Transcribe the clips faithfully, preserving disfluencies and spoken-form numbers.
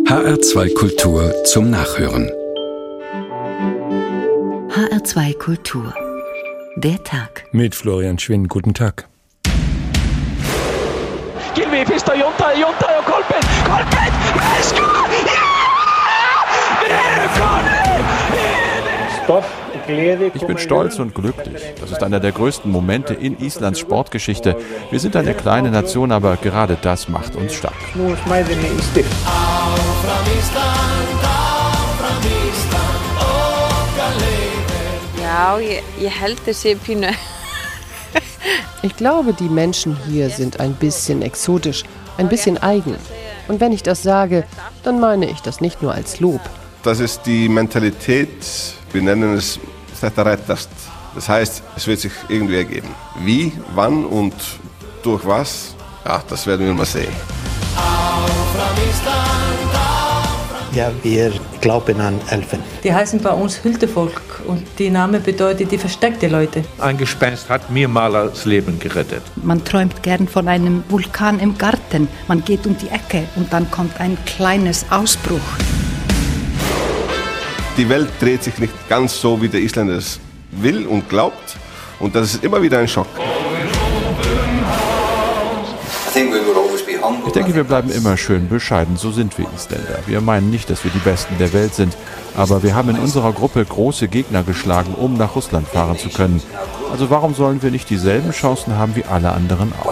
H R zwei Kultur zum Nachhören. H R zwei Kultur. Der Tag. Mit Florian Schwinn. Guten Tag. Kilvi pistää Jonta ja Jonta ja Kolpen. Kolpen! Veska! Ich bin stolz und glücklich. Das ist einer der größten Momente in Islands Sportgeschichte. Wir sind eine kleine Nation, aber gerade das macht uns stark. Ja, ég, ég held þessi pínu. Ich glaube, die Menschen hier sind ein bisschen exotisch, ein bisschen eigen. Und wenn ich das sage, dann meine ich das nicht nur als Lob. Das ist die Mentalität, wir nennen es Þetta rættast. Das heißt, es wird sich irgendwie ergeben. Wie, wann und durch was, ja, das werden wir mal sehen. Ja, wir glauben an Elfen. Die heißen bei uns Hültevolk und die Name bedeutet die versteckte Leute. Ein Gespenst hat mir mal das Leben gerettet. Man träumt gern von einem Vulkan im Garten. Man geht um die Ecke und dann kommt ein kleines Ausbruch. Die Welt dreht sich nicht ganz so, wie der Isländer es will und glaubt. Und das ist immer wieder ein Schock. Ich denke, wir bleiben immer schön bescheiden. So sind wir Isländer. Wir meinen nicht, dass wir die Besten der Welt sind. Aber wir haben in unserer Gruppe große Gegner geschlagen, um nach Russland fahren zu können. Also warum sollen wir nicht dieselben Chancen haben wie alle anderen auch?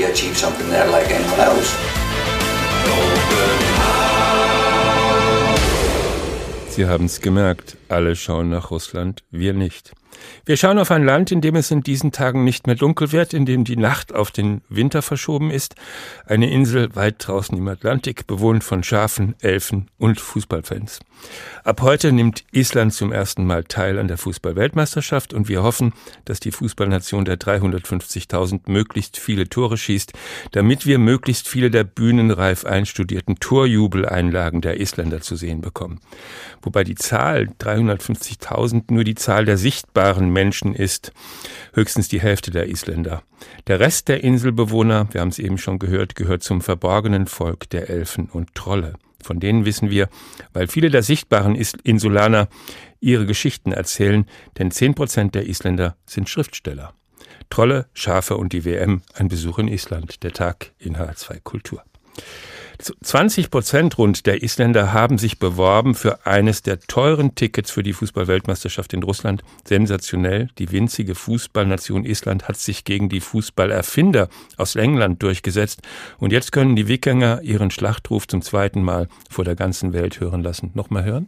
Sie haben es gemerkt, alle schauen nach Russland, wir nicht. Wir schauen auf ein Land, in dem es in diesen Tagen nicht mehr dunkel wird, in dem die Nacht auf den Winter verschoben ist. Eine Insel weit draußen im Atlantik, bewohnt von Schafen, Elfen und Fußballfans. Ab heute nimmt Island zum ersten Mal teil an der Fußball-Weltmeisterschaft und wir hoffen, dass die Fußballnation der dreihundertfünfzigtausend möglichst viele Tore schießt, damit wir möglichst viele der bühnenreif einstudierten Torjubeleinlagen der Isländer zu sehen bekommen. Wobei die Zahl dreihundertfünfzigtausend nur die Zahl der sichtbaren Menschen ist, höchstens die Hälfte der Isländer. Der Rest der Inselbewohner, wir haben es eben schon gehört, gehört zum verborgenen Volk der Elfen und Trolle. Von denen wissen wir, weil viele der sichtbaren Insulaner ihre Geschichten erzählen, denn zehn Prozent der Isländer sind Schriftsteller. Trolle, Schafe und die W M, ein Besuch in Island, der Tag in H R zwei Kultur. zwanzig Prozent rund der Isländer haben sich beworben für eines der teuren Tickets für die Fußball-Weltmeisterschaft in Russland. Sensationell, die winzige Fußballnation Island hat sich gegen die Fußballerfinder aus England durchgesetzt. Und jetzt können die Wikinger ihren Schlachtruf zum zweiten Mal vor der ganzen Welt hören lassen. Nochmal hören?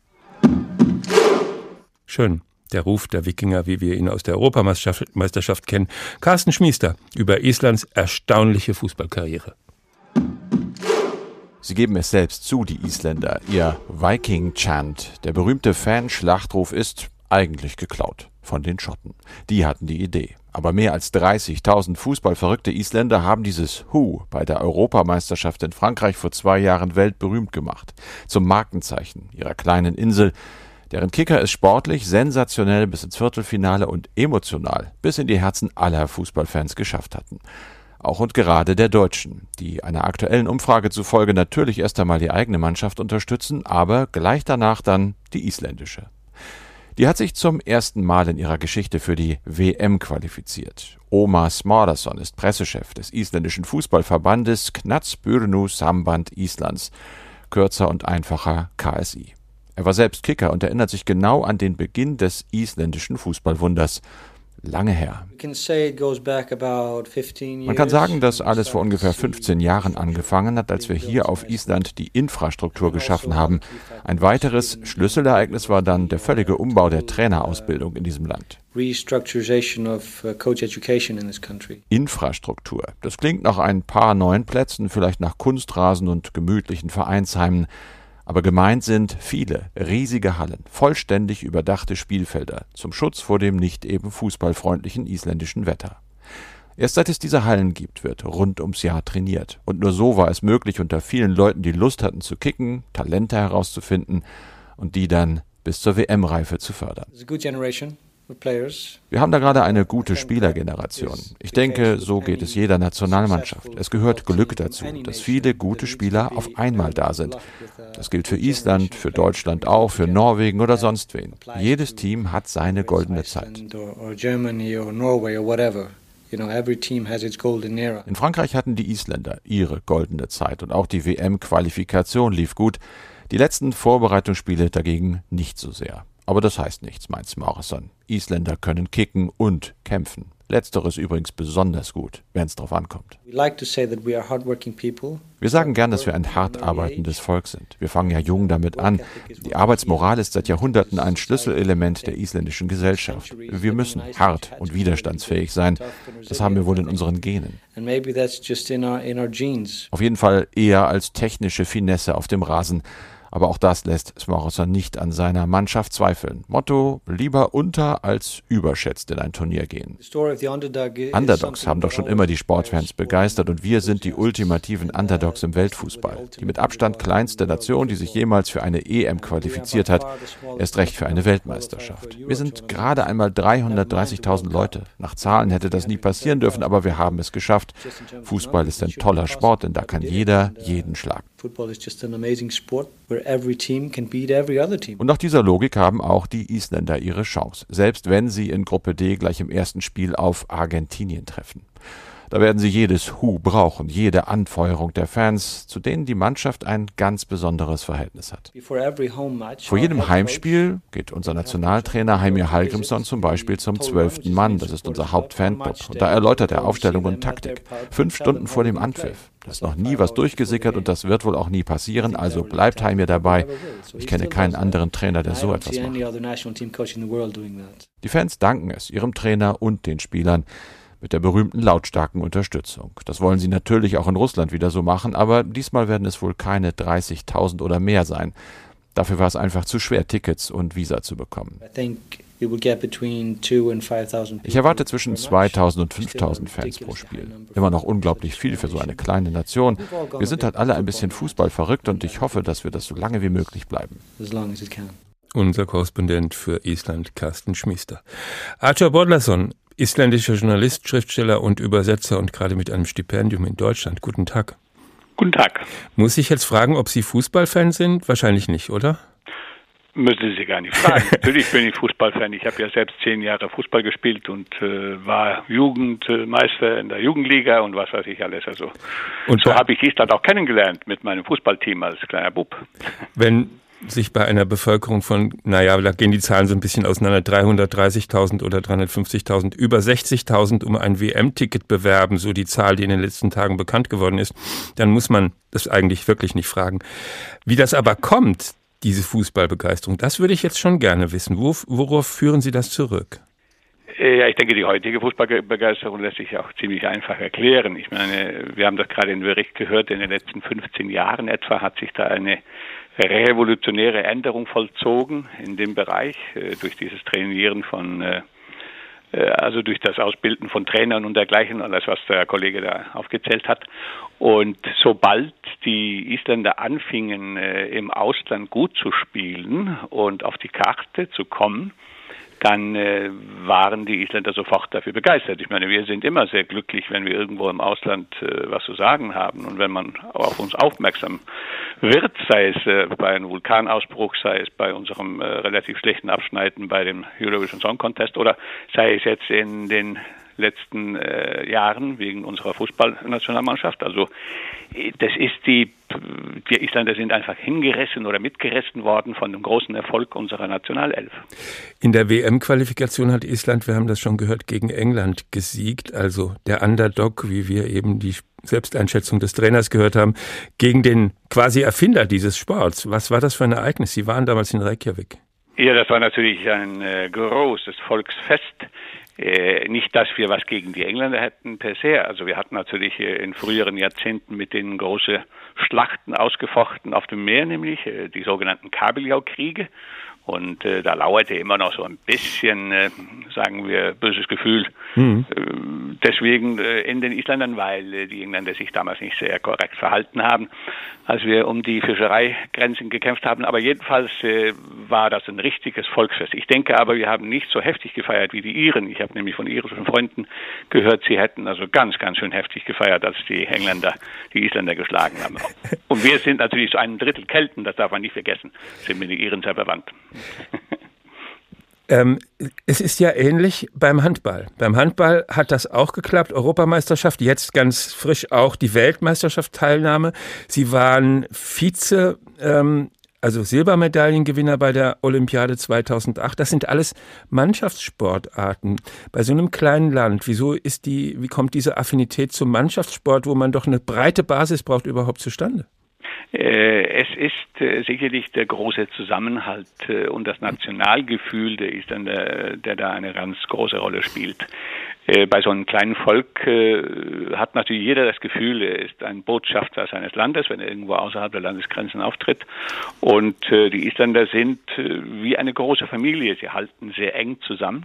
Schön. Der Ruf der Wikinger, wie wir ihn aus der Europameisterschaft kennen. Carsten Schmiester über Islands erstaunliche Fußballkarriere. Sie geben es selbst zu, die Isländer. Ihr Viking-Chant, der berühmte Fan-Schlachtruf, ist eigentlich geklaut von den Schotten. Die hatten die Idee. Aber mehr als dreißigtausend fußballverrückte Isländer haben dieses Hu bei der Europameisterschaft in Frankreich vor zwei Jahren weltberühmt gemacht. Zum Markenzeichen ihrer kleinen Insel, deren Kicker es sportlich, sensationell bis ins Viertelfinale und emotional bis in die Herzen aller Fußballfans geschafft hatten. Auch und gerade der Deutschen, die einer aktuellen Umfrage zufolge natürlich erst einmal die eigene Mannschaft unterstützen, aber gleich danach dann die isländische. Die hat sich zum ersten Mal in ihrer Geschichte für die W M qualifiziert. Ómar Smárason ist Pressechef des isländischen Fußballverbandes Knattspyrnusamband Islands, kürzer und einfacher K S I. Er war selbst Kicker und erinnert sich genau an den Beginn des isländischen Fußballwunders. Lange her. Man kann sagen, dass alles vor ungefähr fünfzehn Jahren angefangen hat, als wir hier auf Island die Infrastruktur geschaffen haben. Ein weiteres Schlüsselereignis war dann der völlige Umbau der Trainerausbildung in diesem Land. Infrastruktur. Das klingt nach ein paar neuen Plätzen, vielleicht nach Kunstrasen und gemütlichen Vereinsheimen. Aber gemeint sind viele riesige Hallen, vollständig überdachte Spielfelder zum Schutz vor dem nicht eben fußballfreundlichen isländischen Wetter. Erst seit es diese Hallen gibt, wird rund ums Jahr trainiert. Und nur so war es möglich, unter vielen Leuten, die Lust hatten zu kicken, Talente herauszufinden und die dann bis zur W M-Reife zu fördern. Wir haben da gerade eine gute Spielergeneration. Ich denke, so geht es jeder Nationalmannschaft. Es gehört Glück dazu, dass viele gute Spieler auf einmal da sind. Das gilt für Island, für Deutschland auch, für Norwegen oder sonst wen. Jedes Team hat seine goldene Zeit. In Frankreich hatten die Isländer ihre goldene Zeit und auch die W M-Qualifikation lief gut. Die letzten Vorbereitungsspiele dagegen nicht so sehr. Aber das heißt nichts, meint Smárason. Isländer können kicken und kämpfen. Letzteres übrigens besonders gut, wenn es drauf ankommt. Wir sagen gern, dass wir ein hart arbeitendes Volk sind. Wir fangen ja jung damit an. Die Arbeitsmoral ist seit Jahrhunderten ein Schlüsselelement der isländischen Gesellschaft. Wir müssen hart und widerstandsfähig sein. Das haben wir wohl in unseren Genen. Auf jeden Fall eher als technische Finesse auf dem Rasen. Aber auch das lässt Smárason nicht an seiner Mannschaft zweifeln. Motto: lieber unter als überschätzt in ein Turnier gehen. Underdogs haben doch schon immer die Sportfans begeistert und wir sind die ultimativen Underdogs im Weltfußball. Die mit Abstand kleinste Nation, die sich jemals für eine E M qualifiziert hat, erst recht für eine Weltmeisterschaft. Wir sind gerade einmal dreihundertdreißigtausend Leute. Nach Zahlen hätte das nie passieren dürfen, aber wir haben es geschafft. Fußball ist ein toller Sport, denn da kann jeder jeden schlagen. Und nach dieser Logik haben auch die Isländer ihre Chance, selbst wenn sie in Gruppe D gleich im ersten Spiel auf Argentinien treffen. Da werden sie jedes Hu brauchen, jede Anfeuerung der Fans, zu denen die Mannschaft ein ganz besonderes Verhältnis hat. Vor jedem Heimspiel geht unser Nationaltrainer Heimir Hallgrímsson zum Beispiel zum zwölften Mann, das ist unser Hauptfanclub, und da erläutert er Aufstellung und Taktik. Fünf Stunden vor dem Anpfiff. Da ist noch nie was durchgesickert und das wird wohl auch nie passieren, also bleibt Heimir dabei. Ich kenne keinen anderen Trainer, der so etwas macht. Die Fans danken es ihrem Trainer und den Spielern mit der berühmten lautstarken Unterstützung. Das wollen sie natürlich auch in Russland wieder so machen, aber diesmal werden es wohl keine dreißigtausend oder mehr sein. Dafür war es einfach zu schwer, Tickets und Visa zu bekommen. Ich erwarte zwischen zweitausend und fünftausend Fans pro Spiel. Immer noch unglaublich viel für so eine kleine Nation. Wir sind halt alle ein bisschen Fußball verrückt und ich hoffe, dass wir das so lange wie möglich bleiben. Unser Korrespondent für Island, Carsten Schmiester. Arthur Bollason, isländischer Journalist, Schriftsteller und Übersetzer und gerade mit einem Stipendium in Deutschland. Guten Tag. Guten Tag. Muss ich jetzt fragen, ob Sie Fußballfan sind? Wahrscheinlich nicht, oder? Müssen Sie gar nicht fragen. Natürlich bin ich Fußballfan. Ich habe ja selbst zehn Jahre Fußball gespielt und äh, war Jugendmeister in der Jugendliga und was weiß ich alles. Also und so habe ich Island auch kennengelernt mit meinem Fußballteam als kleiner Bub. Wenn sich bei einer Bevölkerung von, naja, da gehen die Zahlen so ein bisschen auseinander, dreihundertdreißigtausend oder dreihundertfünfzigtausend, über sechzigtausend um ein W M-Ticket bewerben, so die Zahl, die in den letzten Tagen bekannt geworden ist, dann muss man das eigentlich wirklich nicht fragen. Wie das aber kommt, diese Fußballbegeisterung, das würde ich jetzt schon gerne wissen. Wo, worauf führen Sie das zurück? Ja, ich denke, die heutige Fußballbegeisterung lässt sich auch ziemlich einfach erklären. Ich meine, wir haben das gerade in dem Bericht gehört, in den letzten fünfzehn Jahren etwa hat sich da eine revolutionäre Änderung vollzogen in dem Bereich, äh, durch dieses Trainieren von, äh, also durch das Ausbilden von Trainern und dergleichen, alles was der Kollege da aufgezählt hat. Und sobald die Isländer anfingen, äh, im Ausland gut zu spielen und auf die Karte zu kommen, dann äh, waren die Isländer sofort dafür begeistert. Ich meine, wir sind immer sehr glücklich, wenn wir irgendwo im Ausland äh, was zu sagen haben und wenn man auf uns aufmerksam wird, sei es äh, bei einem Vulkanausbruch, sei es bei unserem äh, relativ schlechten Abschneiden bei dem Eurovision Song Contest oder sei es jetzt in den letzten äh, Jahren wegen unserer Fußballnationalmannschaft. Also das ist die, die Isländer sind einfach hingerissen oder mitgerissen worden von dem großen Erfolg unserer Nationalelf. In der W M-Qualifikation hat Island, wir haben das schon gehört, gegen England gesiegt, also der Underdog, wie wir eben die Selbsteinschätzung des Trainers gehört haben, gegen den quasi Erfinder dieses Sports. Was war das für ein Ereignis? Sie waren damals in Reykjavik. Ja, das war natürlich ein äh, großes Volksfest. Äh, nicht, dass wir was gegen die Engländer hätten per se. Also wir hatten natürlich äh, in früheren Jahrzehnten mit denen große Schlachten ausgefochten auf dem Meer, nämlich äh, die sogenannten Kabeljau-Kriege. Und äh, da lauerte immer noch so ein bisschen, äh, sagen wir, böses Gefühl. Mhm. Äh, deswegen äh, in den Isländern, weil äh, die Engländer sich damals nicht sehr korrekt verhalten haben, als wir um die Fischereigrenzen gekämpft haben. Aber jedenfalls äh, war das ein richtiges Volksfest. Ich denke aber, wir haben nicht so heftig gefeiert wie die Iren. Ich habe nämlich von irischen Freunden gehört, sie hätten also ganz, ganz schön heftig gefeiert, als die Engländer die Isländer geschlagen haben. Und wir sind natürlich so ein Drittel Kelten, das darf man nicht vergessen, sind mit den Iren sehr verwandt. Ähm, es ist ja ähnlich beim Handball. Beim Handball hat das auch geklappt, Europameisterschaft, jetzt ganz frisch auch die Weltmeisterschaft-Teilnahme. Sie waren Vize, ähm, also Silbermedaillengewinner bei der Olympiade zweitausendacht. Das sind alles Mannschaftssportarten. Bei so einem kleinen Land, wieso ist die, wie kommt diese Affinität zum Mannschaftssport, wo man doch eine breite Basis braucht, überhaupt zustande? Es ist äh, sicherlich der große Zusammenhalt äh, und das Nationalgefühl der Isländer, der da eine ganz große Rolle spielt. Äh, bei so einem kleinen Volk äh, hat natürlich jeder das Gefühl, er ist ein Botschafter seines Landes, wenn er irgendwo außerhalb der Landesgrenzen auftritt. Und äh, die Isländer sind äh, wie eine große Familie. Sie halten sehr eng zusammen.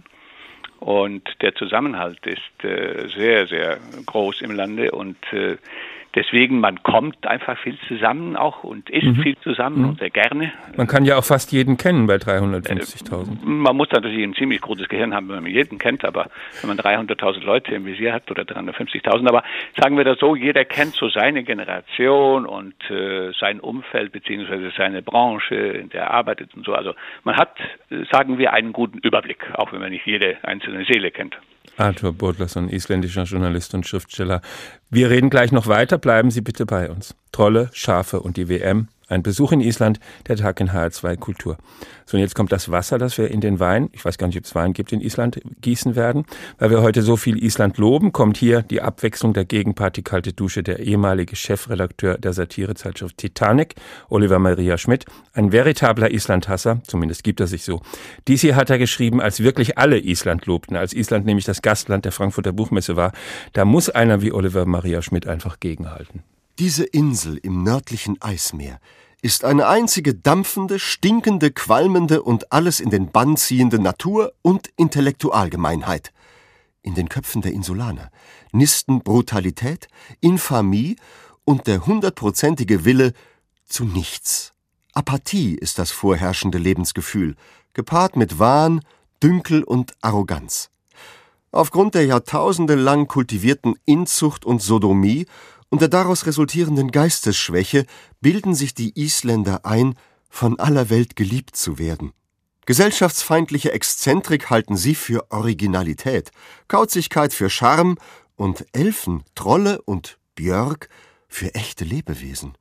Und der Zusammenhalt ist äh, sehr, sehr groß im Lande und äh, deswegen, man kommt einfach viel zusammen auch und isst mhm. viel zusammen mhm. und sehr gerne. Man kann ja auch fast jeden kennen bei dreihundertfünfzigtausend. Man muss natürlich ein ziemlich gutes Gehirn haben, wenn man jeden kennt, aber wenn man dreihunderttausend Leute im Visier hat oder dreihundertfünfzigtausend, aber sagen wir das so, jeder kennt so seine Generation und äh, sein Umfeld beziehungsweise seine Branche, in der er arbeitet und so. Also man hat, sagen wir, einen guten Überblick, auch wenn man nicht jede einzelne Seele kennt. Arthur Bodlason, isländischer Journalist und Schriftsteller. Wir reden gleich noch weiter, bleiben Sie bitte bei uns. Trolle, Schafe und die W M. Ein Besuch in Island, der Tag in H R zwei Kultur. So, und jetzt kommt das Wasser, das wir in den Wein, ich weiß gar nicht, ob es Wein gibt in Island, gießen werden. Weil wir heute so viel Island loben, kommt hier die Abwechslung der Gegenpart, die kalte Dusche, der ehemalige Chefredakteur der Satirezeitschrift Titanic, Oliver Maria Schmidt, ein veritabler Islandhasser, zumindest gibt er sich so. Dies hier hat er geschrieben, als wirklich alle Island lobten, als Island nämlich das Gastland der Frankfurter Buchmesse war. Da muss einer wie Oliver Maria Schmidt einfach gegenhalten. Diese Insel im nördlichen Eismeer ist eine einzige dampfende, stinkende, qualmende und alles in den Bann ziehende Natur- und Intellektualgemeinheit. In den Köpfen der Insulaner nisten Brutalität, Infamie und der hundertprozentige Wille zu nichts. Apathie ist das vorherrschende Lebensgefühl, gepaart mit Wahn, Dünkel und Arroganz. Aufgrund der jahrtausendelang kultivierten Inzucht und Sodomie und der daraus resultierenden Geistesschwäche bilden sich die Isländer ein, von aller Welt geliebt zu werden. Gesellschaftsfeindliche Exzentrik halten sie für Originalität, Kauzigkeit für Charme und Elfen, Trolle und Björk für echte Lebewesen.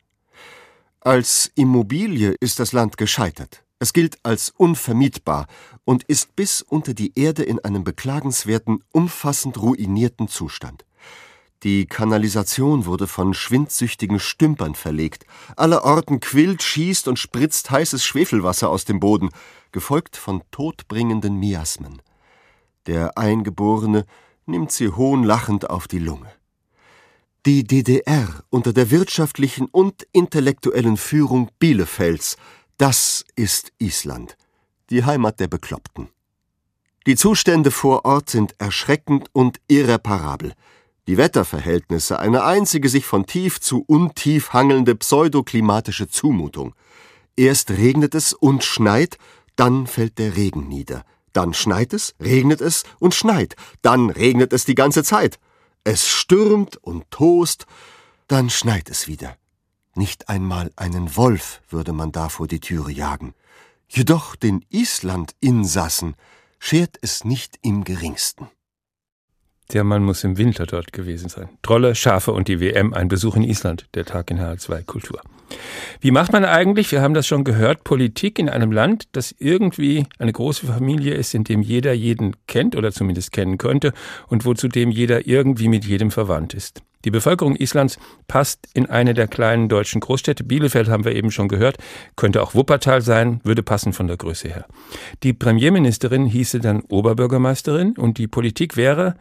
Als Immobilie ist das Land gescheitert. Es gilt als unvermietbar und ist bis unter die Erde in einem beklagenswerten, umfassend ruinierten Zustand. Die Kanalisation wurde von schwindsüchtigen Stümpern verlegt. Allerorten quillt, schießt und spritzt heißes Schwefelwasser aus dem Boden, gefolgt von todbringenden Miasmen. Der Eingeborene nimmt sie hohnlachend auf die Lunge. Die D D R unter der wirtschaftlichen und intellektuellen Führung Bielefelds, das ist Island, die Heimat der Bekloppten. Die Zustände vor Ort sind erschreckend und irreparabel. Die Wetterverhältnisse, eine einzige sich von tief zu untief hangelnde pseudoklimatische Zumutung. Erst regnet es und schneit, dann fällt der Regen nieder. Dann schneit es, regnet es und schneit. Dann regnet es die ganze Zeit. Es stürmt und tost, dann schneit es wieder. Nicht einmal einen Wolf würde man da vor die Türe jagen. Jedoch den Island-Insassen schert es nicht im geringsten. Der Mann muss im Winter dort gewesen sein. Trolle, Schafe und die W M, ein Besuch in Island, der Tag in H R zwei Kultur. Wie macht man eigentlich, wir haben das schon gehört, Politik in einem Land, das irgendwie eine große Familie ist, in dem jeder jeden kennt oder zumindest kennen könnte und wo zudem jeder irgendwie mit jedem verwandt ist? Die Bevölkerung Islands passt in eine der kleinen deutschen Großstädte. Bielefeld haben wir eben schon gehört, könnte auch Wuppertal sein, würde passen von der Größe her. Die Premierministerin hieße dann Oberbürgermeisterin und die Politik wäre,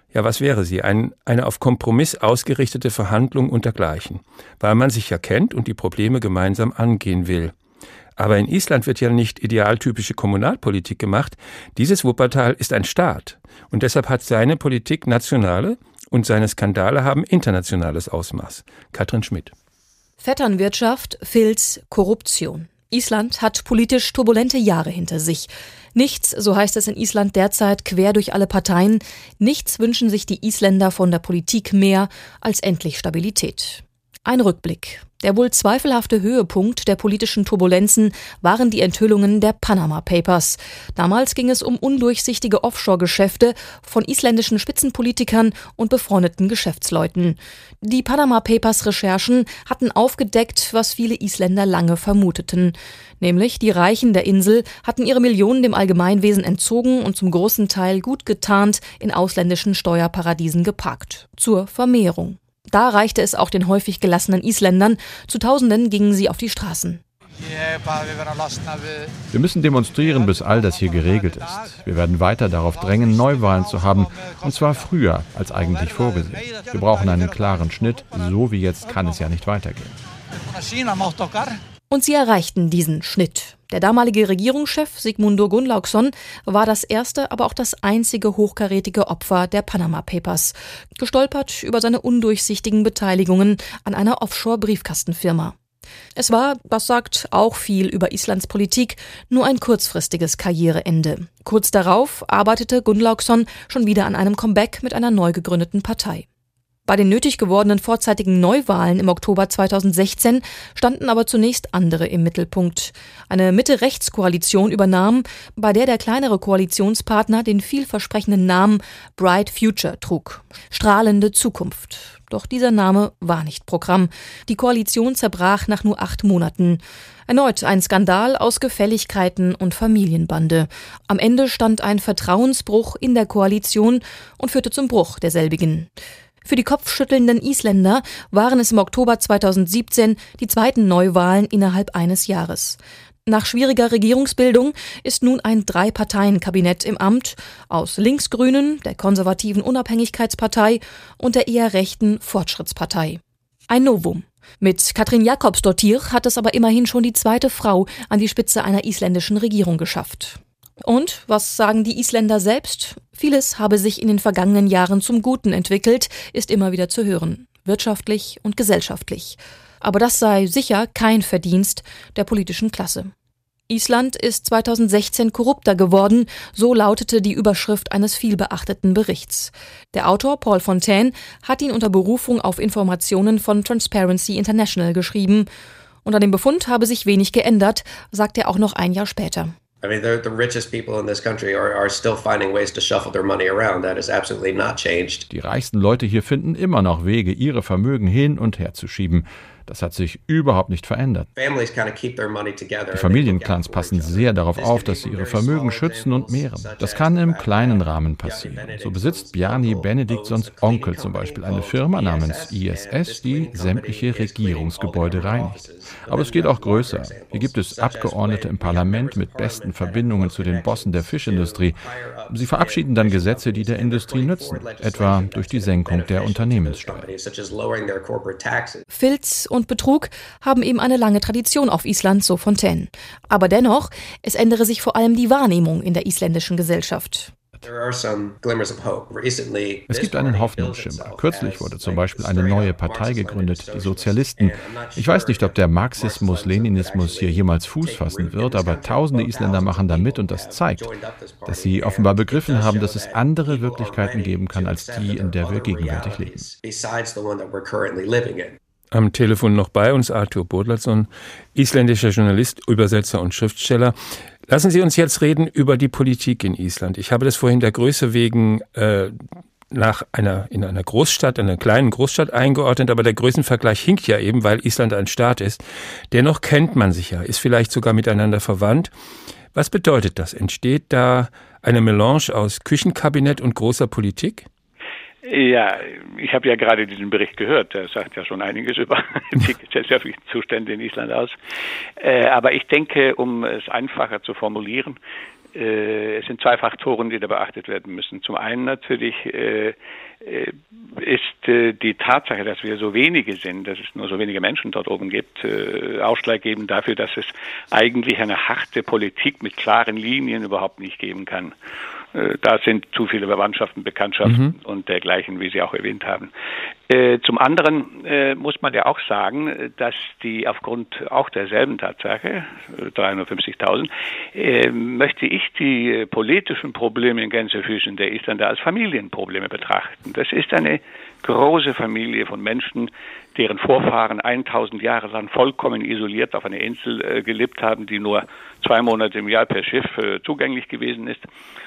Ja, was wäre sie? Ein, eine auf Kompromiss ausgerichtete Verhandlung untergleichen, weil man sich ja kennt und die Probleme gemeinsam angehen will. Aber in Island wird ja nicht idealtypische Kommunalpolitik gemacht. Dieses Wuppertal ist ein Staat. Und deshalb hat seine Politik nationale und seine Skandale haben internationales Ausmaß. Katrin Schmidt. Vetternwirtschaft, Filz, Korruption. Island hat politisch turbulente Jahre hinter sich. Nichts, so heißt es in Island derzeit quer durch alle Parteien, nichts wünschen sich die Isländer von der Politik mehr als endlich Stabilität. Ein Rückblick. Der wohl zweifelhafte Höhepunkt der politischen Turbulenzen waren die Enthüllungen der Panama Papers. Damals ging es um undurchsichtige Offshore-Geschäfte von isländischen Spitzenpolitikern und befreundeten Geschäftsleuten. Die Panama Papers-Recherchen hatten aufgedeckt, was viele Isländer lange vermuteten. Nämlich, die Reichen der Insel hatten ihre Millionen dem Allgemeinwesen entzogen und zum großen Teil gut getarnt in ausländischen Steuerparadiesen geparkt. Zur Vermehrung. Da reichte es auch den häufig gelassenen Isländern. Zu Tausenden gingen sie auf die Straßen. Wir müssen demonstrieren, bis all das hier geregelt ist. Wir werden weiter darauf drängen, Neuwahlen zu haben, und zwar früher als eigentlich vorgesehen. Wir brauchen einen klaren Schnitt. So wie jetzt kann es ja nicht weitergehen. Und sie erreichten diesen Schnitt. Der damalige Regierungschef Sigmundur Gunnlaugsson war das erste, aber auch das einzige hochkarätige Opfer der Panama Papers. Gestolpert über seine undurchsichtigen Beteiligungen an einer Offshore-Briefkastenfirma. Es war, das sagt auch viel über Islands Politik, nur ein kurzfristiges Karriereende. Kurz darauf arbeitete Gunnlaugsson schon wieder an einem Comeback mit einer neu gegründeten Partei. Bei den nötig gewordenen vorzeitigen Neuwahlen im Oktober zweitausendsechzehn standen aber zunächst andere im Mittelpunkt. Eine Mitte-Rechts-Koalition übernahm, bei der der kleinere Koalitionspartner den vielversprechenden Namen Bright Future trug. Strahlende Zukunft. Doch dieser Name war nicht Programm. Die Koalition zerbrach nach nur acht Monaten. Erneut ein Skandal aus Gefälligkeiten und Familienbande. Am Ende stand ein Vertrauensbruch in der Koalition und führte zum Bruch derselbigen. Für die kopfschüttelnden Isländer waren es im Oktober zweitausendsiebzehn die zweiten Neuwahlen innerhalb eines Jahres. Nach schwieriger Regierungsbildung ist nun ein Drei-Parteien-Kabinett im Amt aus Linksgrünen, der konservativen Unabhängigkeitspartei und der eher rechten Fortschrittspartei. Ein Novum. Mit Katrín Jakobsdóttir hat es aber immerhin schon die zweite Frau an die Spitze einer isländischen Regierung geschafft. Und was sagen die Isländer selbst? Vieles habe sich in den vergangenen Jahren zum Guten entwickelt, ist immer wieder zu hören, wirtschaftlich und gesellschaftlich. Aber das sei sicher kein Verdienst der politischen Klasse. Island ist zweitausendsechzehn korrupter geworden, so lautete die Überschrift eines vielbeachteten Berichts. Der Autor Paul Fontaine hat ihn unter Berufung auf Informationen von Transparency International geschrieben. Und an dem Befund habe sich wenig geändert, sagt er auch noch ein Jahr später. I mean, the richest people in this country are, are still finding ways to shuffle their money around. That has absolutely not changed. Die reichsten Leute hier finden immer noch Wege, ihre Vermögen hin und her zu schieben. Das hat sich überhaupt nicht verändert. Die Familienclans passen sehr darauf auf, dass sie ihre Vermögen schützen und mehren. Das kann im kleinen Rahmen passieren. So besitzt Bjarni Benediktssons Onkel zum Beispiel eine Firma namens I S S, die sämtliche Regierungsgebäude reinigt. Aber es geht auch größer. Hier gibt es Abgeordnete im Parlament mit besten Verbindungen zu den Bossen der Fischindustrie. Sie verabschieden dann Gesetze, die der Industrie nützen, etwa durch die Senkung der Unternehmenssteuer. Filz und Betrug haben eben eine lange Tradition auf Island, so Fontaine. Aber dennoch, es ändere sich vor allem die Wahrnehmung in der isländischen Gesellschaft. Es gibt einen Hoffnungsschimmer. Kürzlich wurde zum Beispiel eine neue Partei gegründet, die Sozialisten. Ich weiß nicht, ob der Marxismus-Leninismus hier jemals Fuß fassen wird, aber tausende Isländer machen da mit und das zeigt, dass sie offenbar begriffen haben, dass es andere Wirklichkeiten geben kann, als die, in der wir gegenwärtig leben. Am Telefon noch bei uns Arthur Bodlason, isländischer Journalist, Übersetzer und Schriftsteller. Lassen Sie uns jetzt reden über die Politik in Island. Ich habe das vorhin der Größe wegen äh, nach einer in einer Großstadt, einer kleinen Großstadt eingeordnet, aber der Größenvergleich hinkt ja eben, weil Island ein Staat ist. Dennoch kennt man sich ja, ist vielleicht sogar miteinander verwandt. Was bedeutet das? Entsteht da eine Melange aus Küchenkabinett und großer Politik? Ja, ich habe ja gerade diesen Bericht gehört, der sagt ja schon einiges über die gesellschaftlichen Zustände in Island aus. Äh, aber ich denke, um es einfacher zu formulieren, Äh, es sind zwei Faktoren, die da beachtet werden müssen. Zum einen natürlich äh, ist äh, die Tatsache, dass wir so wenige sind, dass es nur so wenige Menschen dort oben gibt, äh, ausschlaggebend dafür, dass es eigentlich eine harte Politik mit klaren Linien überhaupt nicht geben kann. Äh, da sind zu viele Verwandtschaften, Bekanntschaften mhm. und dergleichen, wie Sie auch erwähnt haben. Äh, zum anderen äh, muss man ja auch sagen, dass die aufgrund auch derselben Tatsache, dreihundertfünfzigtausend, äh, möchte ich die politischen Probleme in Gänsefüßchen der Isländer als Familienprobleme betrachten. Das ist eine große Familie von Menschen, deren Vorfahren tausend Jahre lang vollkommen isoliert auf einer Insel äh, gelebt haben, die nur zwei Monate im Jahr per Schiff äh, zugänglich gewesen ist.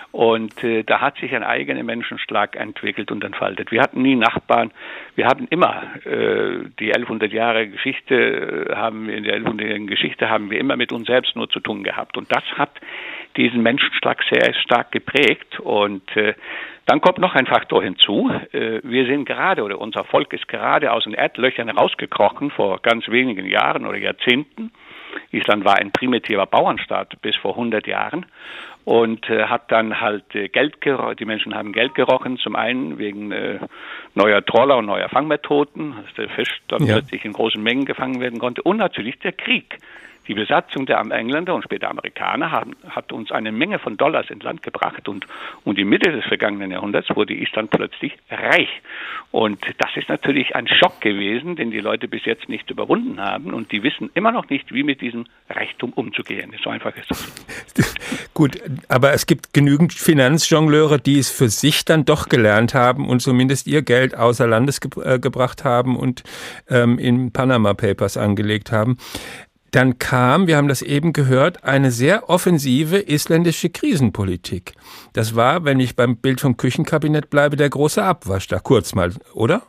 Und äh, da hat sich ein eigener Menschenschlag entwickelt und entfaltet. Wir hatten nie Nachbarn. Wir haben immer äh, die elfhundert Jahre Geschichte, äh, haben wir in der elfhundertjährigen Geschichte haben wir immer mit uns selbst nur zu tun gehabt. Und das hat diesen Menschenschlag sehr stark geprägt. Und äh, dann kommt noch ein Faktor hinzu. Äh, wir sind gerade, oder unser Volk ist gerade aus den Erdlöchern rausgekrochen vor ganz wenigen Jahren oder Jahrzehnten. Island war ein primitiver Bauernstaat bis vor hundert Jahren und äh, hat dann halt äh, Geld gerochen, die Menschen haben Geld gerochen, zum einen wegen äh, neuer Troller und neuer Fangmethoden, dass der Fisch dann ja. plötzlich in großen Mengen gefangen werden konnte, und natürlich der Krieg. Die Besatzung der Engländer und später Amerikaner haben, hat uns eine Menge von Dollars ins Land gebracht, und um die Mitte des vergangenen Jahrhunderts wurde Island plötzlich reich. Und das ist natürlich ein Schock gewesen, den die Leute bis jetzt nicht überwunden haben, und die wissen immer noch nicht, wie mit diesem Reichtum umzugehen. So einfach ist das. Gut, aber es gibt genügend Finanzjongleure, die es für sich dann doch gelernt haben und zumindest ihr Geld außer Landes ge- äh, gebracht haben und ähm, in Panama Papers angelegt haben. Dann kam, wir haben das eben gehört, eine sehr offensive isländische Krisenpolitik. Das war, wenn ich beim Bild vom Küchenkabinett bleibe, der große Abwasch da kurz mal, oder?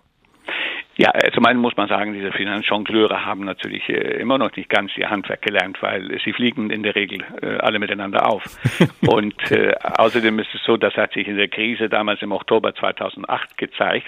Ja, zum einen muss man sagen, diese Finanzjongleure haben natürlich äh, immer noch nicht ganz ihr Handwerk gelernt, weil sie fliegen in der Regel äh, alle miteinander auf. Und äh, außerdem ist es so, das hat sich in der Krise damals im Oktober zweitausendacht gezeigt,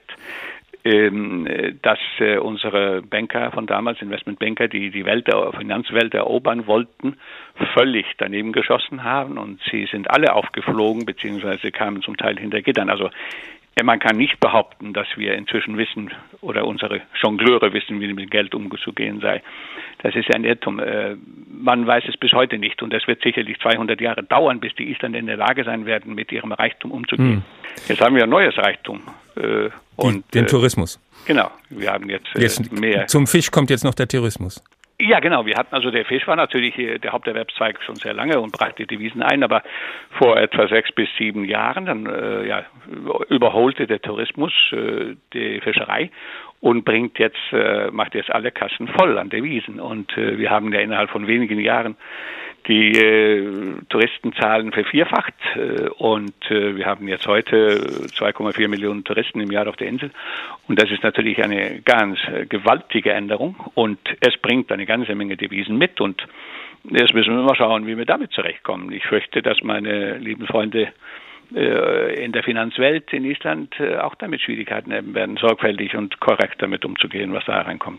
dass äh, unsere Banker von damals, Investmentbanker, die die Welt der Finanzwelt erobern wollten, völlig daneben geschossen haben, und sie sind alle aufgeflogen, beziehungsweise kamen zum Teil hinter Gittern. Also ja, man kann nicht behaupten, dass wir inzwischen wissen oder unsere Jongleure wissen, wie mit Geld umzugehen sei. Das ist ein Irrtum. Äh, man weiß es bis heute nicht, und es wird sicherlich zweihundert Jahre dauern, bis die Isländer in der Lage sein werden, mit ihrem Reichtum umzugehen. Hm. Jetzt haben wir ein neues Reichtum. Äh, und, den äh, Tourismus. Genau, wir haben jetzt, äh, jetzt mehr. Zum Fisch kommt jetzt noch der Tourismus. Ja, genau. Wir hatten also, der Fisch war natürlich der Haupterwerbszweig schon sehr lange und brachte Devisen ein, aber vor etwa sechs bis sieben Jahren dann äh, ja, überholte der Tourismus äh, die Fischerei und bringt jetzt, äh, macht jetzt alle Kassen voll an Devisen. Und äh, wir haben ja innerhalb von wenigen Jahren die äh, Touristenzahlen vervierfacht, äh, und äh, wir haben jetzt heute zwei Komma vier Millionen Touristen im Jahr auf der Insel, und das ist natürlich eine ganz äh, gewaltige Änderung, und es bringt eine ganze Menge Devisen mit, und jetzt müssen wir mal schauen, wie wir damit zurechtkommen. Ich fürchte, dass meine lieben Freunde äh, in der Finanzwelt in Island äh, auch damit Schwierigkeiten haben werden, sorgfältig und korrekt damit umzugehen, was da reinkommt.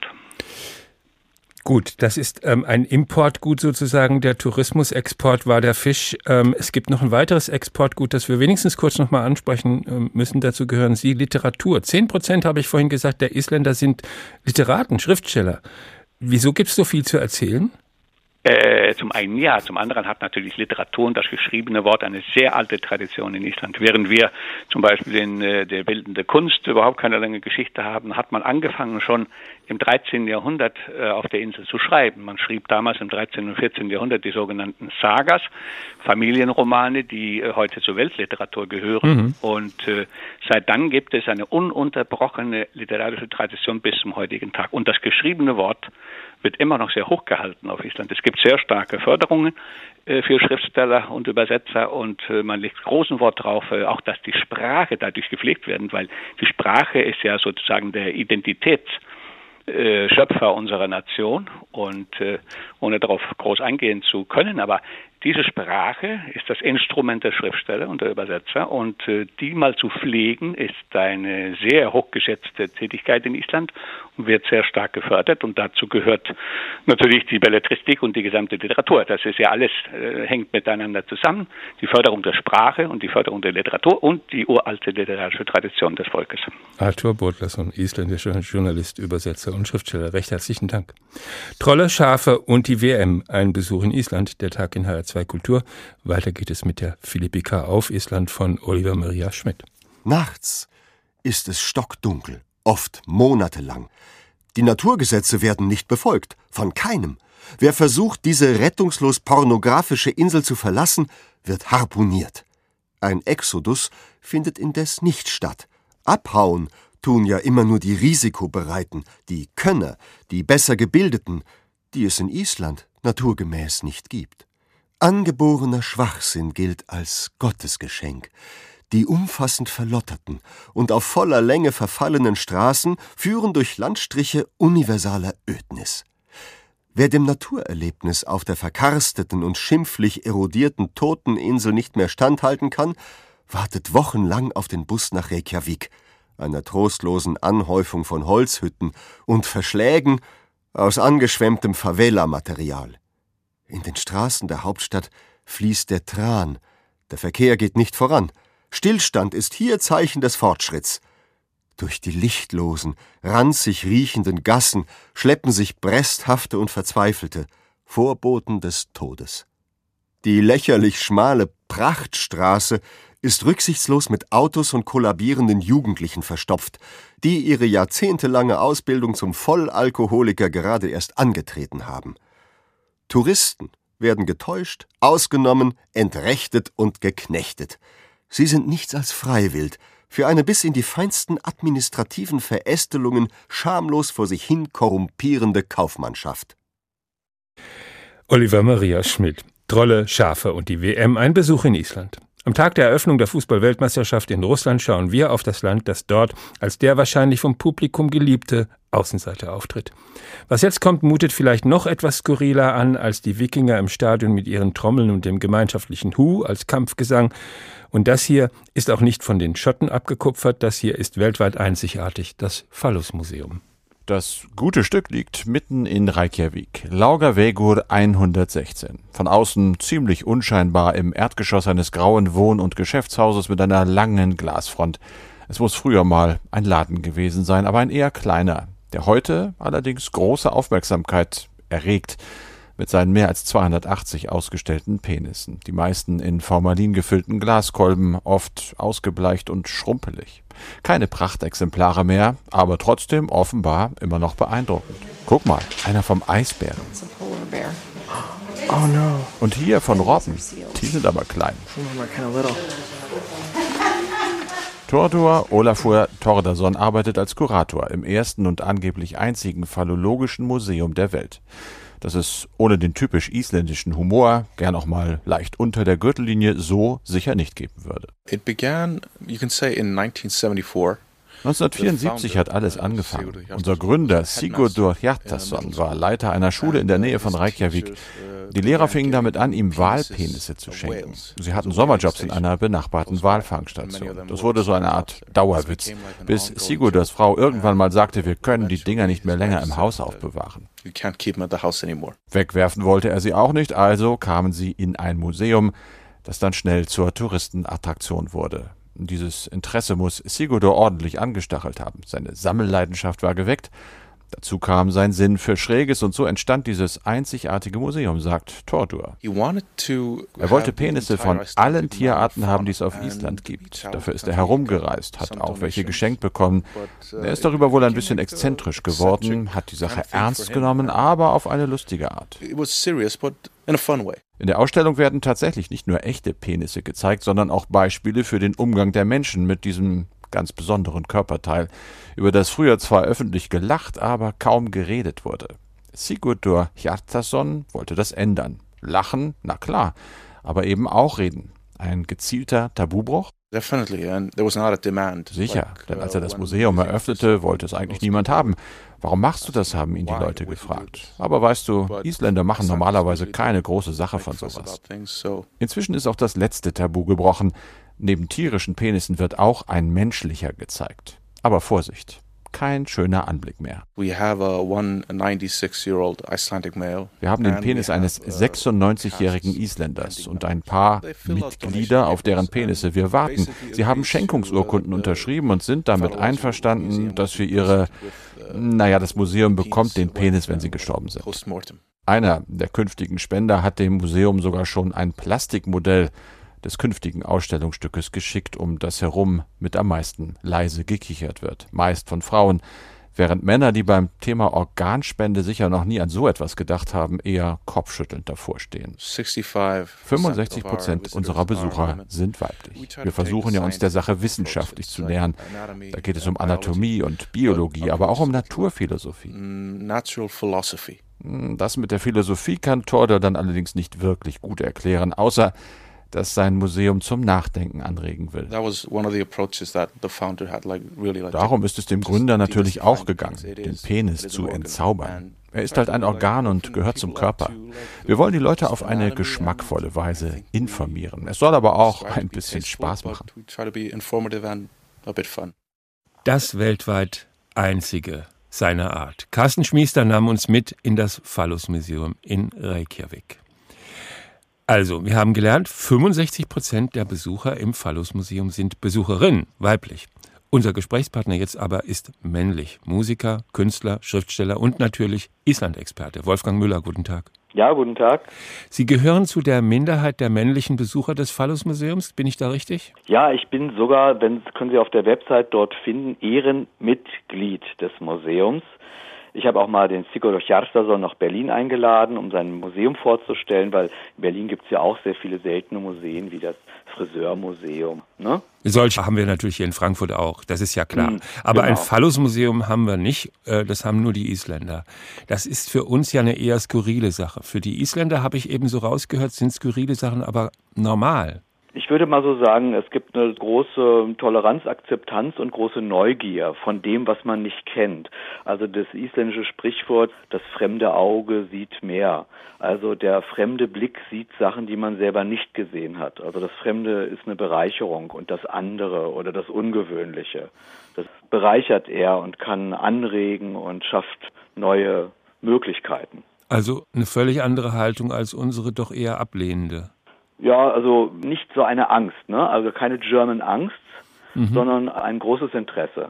Gut, das ist ähm, ein Importgut sozusagen. Der Tourismusexport war der Fisch. Ähm, es gibt noch ein weiteres Exportgut, das wir wenigstens kurz noch mal ansprechen ähm, müssen. Dazu gehören Sie, Literatur. Zehn Prozent, habe ich vorhin gesagt, der Isländer sind Literaten, Schriftsteller. Wieso gibt es so viel zu erzählen? Äh, zum einen ja, zum anderen hat natürlich Literatur und das geschriebene Wort eine sehr alte Tradition in Island. Während wir zum Beispiel in äh, der bildenden Kunst überhaupt keine lange Geschichte haben, hat man angefangen schon im dreizehnten Jahrhundert äh, auf der Insel zu schreiben. Man schrieb damals im dreizehnten und vierzehnten Jahrhundert die sogenannten Sagas, Familienromane, die äh, heute zur Weltliteratur gehören. Mhm. Und äh, seit dann gibt es eine ununterbrochene literarische Tradition bis zum heutigen Tag. Und das geschriebene Wort wird immer noch sehr hoch gehalten auf Island. Es gibt sehr starke Förderungen äh, für Schriftsteller und Übersetzer, und äh, man legt großen Wort drauf, äh, auch dass die Sprache dadurch gepflegt werden, weil die Sprache ist ja sozusagen der Identitätsschöpfer äh, unserer Nation, und äh, ohne darauf groß eingehen zu können, aber Diese Sprache ist das Instrument der Schriftsteller und der Übersetzer und äh, die mal zu pflegen ist eine sehr hochgeschätzte Tätigkeit in Island und wird sehr stark gefördert und dazu gehört natürlich die Belletristik und die gesamte Literatur. Das ist ja alles, äh, hängt miteinander zusammen. Die Förderung der Sprache und die Förderung der Literatur und die uralte literarische Tradition des Volkes. Arthur Bodlason, isländischer Journalist, Übersetzer und Schriftsteller. Recht herzlichen Dank. Trolle, Schafe und die W M. Ein Besuch in Island, der Tag in H R zwei Kultur. Weiter geht es mit der Philippika auf Island von Oliver Maria Schmidt. Nachts ist es stockdunkel, oft monatelang. Die Naturgesetze werden nicht befolgt, von keinem. Wer versucht, diese rettungslos pornografische Insel zu verlassen, wird harpuniert. Ein Exodus findet indes nicht statt. Abhauen tun ja immer nur die Risikobereiten, die Könner, die besser Gebildeten, die es in Island naturgemäß nicht gibt. Angeborener Schwachsinn gilt als Gottesgeschenk. Die umfassend verlotterten und auf voller Länge verfallenen Straßen führen durch Landstriche universaler Ödnis. Wer dem Naturerlebnis auf der verkarsteten und schimpflich erodierten Toteninsel nicht mehr standhalten kann, wartet wochenlang auf den Bus nach Reykjavik, einer trostlosen Anhäufung von Holzhütten und Verschlägen aus angeschwemmtem Favela-Material. In den Straßen der Hauptstadt fließt der Tran. Der Verkehr geht nicht voran. Stillstand ist hier Zeichen des Fortschritts. Durch die lichtlosen, ranzig riechenden Gassen schleppen sich Bresthafte und Verzweifelte, Vorboten des Todes. Die lächerlich schmale Prachtstraße ist rücksichtslos mit Autos und kollabierenden Jugendlichen verstopft, die ihre jahrzehntelange Ausbildung zum Vollalkoholiker gerade erst angetreten haben. Touristen werden getäuscht, ausgenommen, entrechtet und geknechtet. Sie sind nichts als Freiwild, für eine bis in die feinsten administrativen Verästelungen schamlos vor sich hin korrumpierende Kaufmannschaft. Oliver Maria Schmidt, Trolle, Schafe und die W M, ein Besuch in Island. Am Tag der Eröffnung der Fußball-Weltmeisterschaft in Russland schauen wir auf das Land, das dort als der wahrscheinlich vom Publikum geliebte Außenseiter auftritt. Was jetzt kommt, mutet vielleicht noch etwas skurriler an als die Wikinger im Stadion mit ihren Trommeln und dem gemeinschaftlichen Hu als Kampfgesang. Und das hier ist auch nicht von den Schotten abgekupfert, das hier ist weltweit einzigartig, das Phallus-Museum. Das gute Stück liegt mitten in Reykjavik, Laugavegur hundertsechzehn. Von außen ziemlich unscheinbar im Erdgeschoss eines grauen Wohn- und Geschäftshauses mit einer langen Glasfront. Es muss früher mal ein Laden gewesen sein, aber ein eher kleiner, der heute allerdings große Aufmerksamkeit erregt mit seinen mehr als zweihundertachtzig ausgestellten Penissen, die meisten in Formalin gefüllten Glaskolben, oft ausgebleicht und schrumpelig. Keine Prachtexemplare mehr, aber trotzdem offenbar immer noch beeindruckend. Guck mal, einer vom Eisbären. Oh no. Und hier von Robben, die sind aber klein. Thordur Olafur Thordarson arbeitet als Kurator im ersten und angeblich einzigen phallologischen Museum der Welt, das es ohne den typisch isländischen Humor, gern auch mal leicht unter der Gürtellinie, so sicher nicht geben würde. It began, you can say, in nineteen seventy-four. neunzehnhundertvierundsiebzig hat alles angefangen. Unser Gründer Sigurdur Hjartarson war Leiter einer Schule in der Nähe von Reykjavik. Die Lehrer fingen damit an, ihm Walpenisse zu schenken. Sie hatten Sommerjobs in einer benachbarten Walfangstation. Das wurde so eine Art Dauerwitz, bis Sigurdurs Frau irgendwann mal sagte, wir können die Dinger nicht mehr länger im Haus aufbewahren. Wegwerfen wollte er sie auch nicht, also kamen sie in ein Museum, das dann schnell zur Touristenattraktion wurde. Dieses Interesse muss Sigurdur ordentlich angestachelt haben. Seine Sammelleidenschaft war geweckt. Dazu kam sein Sinn für Schräges und so entstand dieses einzigartige Museum, sagt Thordur. Er wollte Penisse von allen Tierarten haben, die es auf Island gibt. Dafür ist er herumgereist, hat auch welche geschenkt bekommen. Er ist darüber wohl ein bisschen exzentrisch geworden, hat die Sache ernst genommen, aber auf eine lustige Art. In der Ausstellung werden tatsächlich nicht nur echte Penisse gezeigt, sondern auch Beispiele für den Umgang der Menschen mit diesem ganz besonderen Körperteil, über das früher zwar öffentlich gelacht, aber kaum geredet wurde. Sigurdur Hjartarson wollte das ändern. Lachen, na klar, aber eben auch reden. Ein gezielter Tabubruch? Sicher, denn als er das Museum eröffnete, wollte es eigentlich niemand haben. Warum machst du das, haben ihn die Leute gefragt. Aber weißt du, Isländer machen normalerweise keine große Sache von sowas. Inzwischen ist auch das letzte Tabu gebrochen. Neben tierischen Penissen wird auch ein menschlicher gezeigt. Aber Vorsicht, kein schöner Anblick mehr. Wir haben den Penis eines sechsundneunzigjährigen Isländers und ein paar Mitglieder, auf deren Penisse wir warten. Sie haben Schenkungsurkunden unterschrieben und sind damit einverstanden, dass wir ihre, naja, das Museum bekommt den Penis, wenn sie gestorben sind. Einer der künftigen Spender hat dem Museum sogar schon ein Plastikmodell des künftigen Ausstellungsstückes geschickt, um das herum mit am meisten leise gekichert wird. Meist von Frauen, während Männer, die beim Thema Organspende sicher noch nie an so etwas gedacht haben, eher kopfschüttelnd davor stehen. fünfundsechzig Prozent unserer Besucher sind weiblich. Wir versuchen ja, uns der Sache wissenschaftlich zu nähern. Da geht es um Anatomie und Biologie, aber auch um Naturphilosophie. Das mit der Philosophie kann Torder dann allerdings nicht wirklich gut erklären, außer das sein Museum zum Nachdenken anregen will. Darum ist es dem Gründer natürlich auch gegangen, den Penis zu entzaubern. Er ist halt ein Organ und gehört zum Körper. Wir wollen die Leute auf eine geschmackvolle Weise informieren. Es soll aber auch ein bisschen Spaß machen. Das weltweit einzige seiner Art. Carsten Schmiester nahm uns mit in das Phallus-Museum in Reykjavik. Also, wir haben gelernt, fünfundsechzig Prozent der Besucher im Phallus-Museum sind Besucherinnen, weiblich. Unser Gesprächspartner jetzt aber ist männlich. Musiker, Künstler, Schriftsteller und natürlich Island-Experte. Wolfgang Müller, guten Tag. Ja, guten Tag. Sie gehören zu der Minderheit der männlichen Besucher des Phallus-Museums, bin ich da richtig? Ja, ich bin sogar, wenn können Sie auf der Website dort finden, Ehrenmitglied des Museums. Ich habe auch mal den Sigurður Hjartarson nach Berlin eingeladen, um sein Museum vorzustellen, weil in Berlin gibt es ja auch sehr viele seltene Museen, wie das Friseurmuseum. Ne? Solche haben wir natürlich hier in Frankfurt auch, das ist ja klar. Mhm, Aber genau. Ein Phallus-Museum haben wir nicht, das haben nur die Isländer. Das ist für uns ja eine eher skurrile Sache. Für die Isländer, habe ich eben so rausgehört, sind skurrile Sachen aber normal. Ich würde mal so sagen, es gibt eine große Toleranz, Akzeptanz und große Neugier von dem, was man nicht kennt. Also das isländische Sprichwort, das fremde Auge sieht mehr. Also der fremde Blick sieht Sachen, die man selber nicht gesehen hat. Also das Fremde ist eine Bereicherung und das andere oder das Ungewöhnliche, das bereichert er und kann anregen und schafft neue Möglichkeiten. Also eine völlig andere Haltung als unsere doch eher ablehnende. Ja, also nicht so eine Angst, ne? Also keine German Angst, mhm. sondern ein großes Interesse.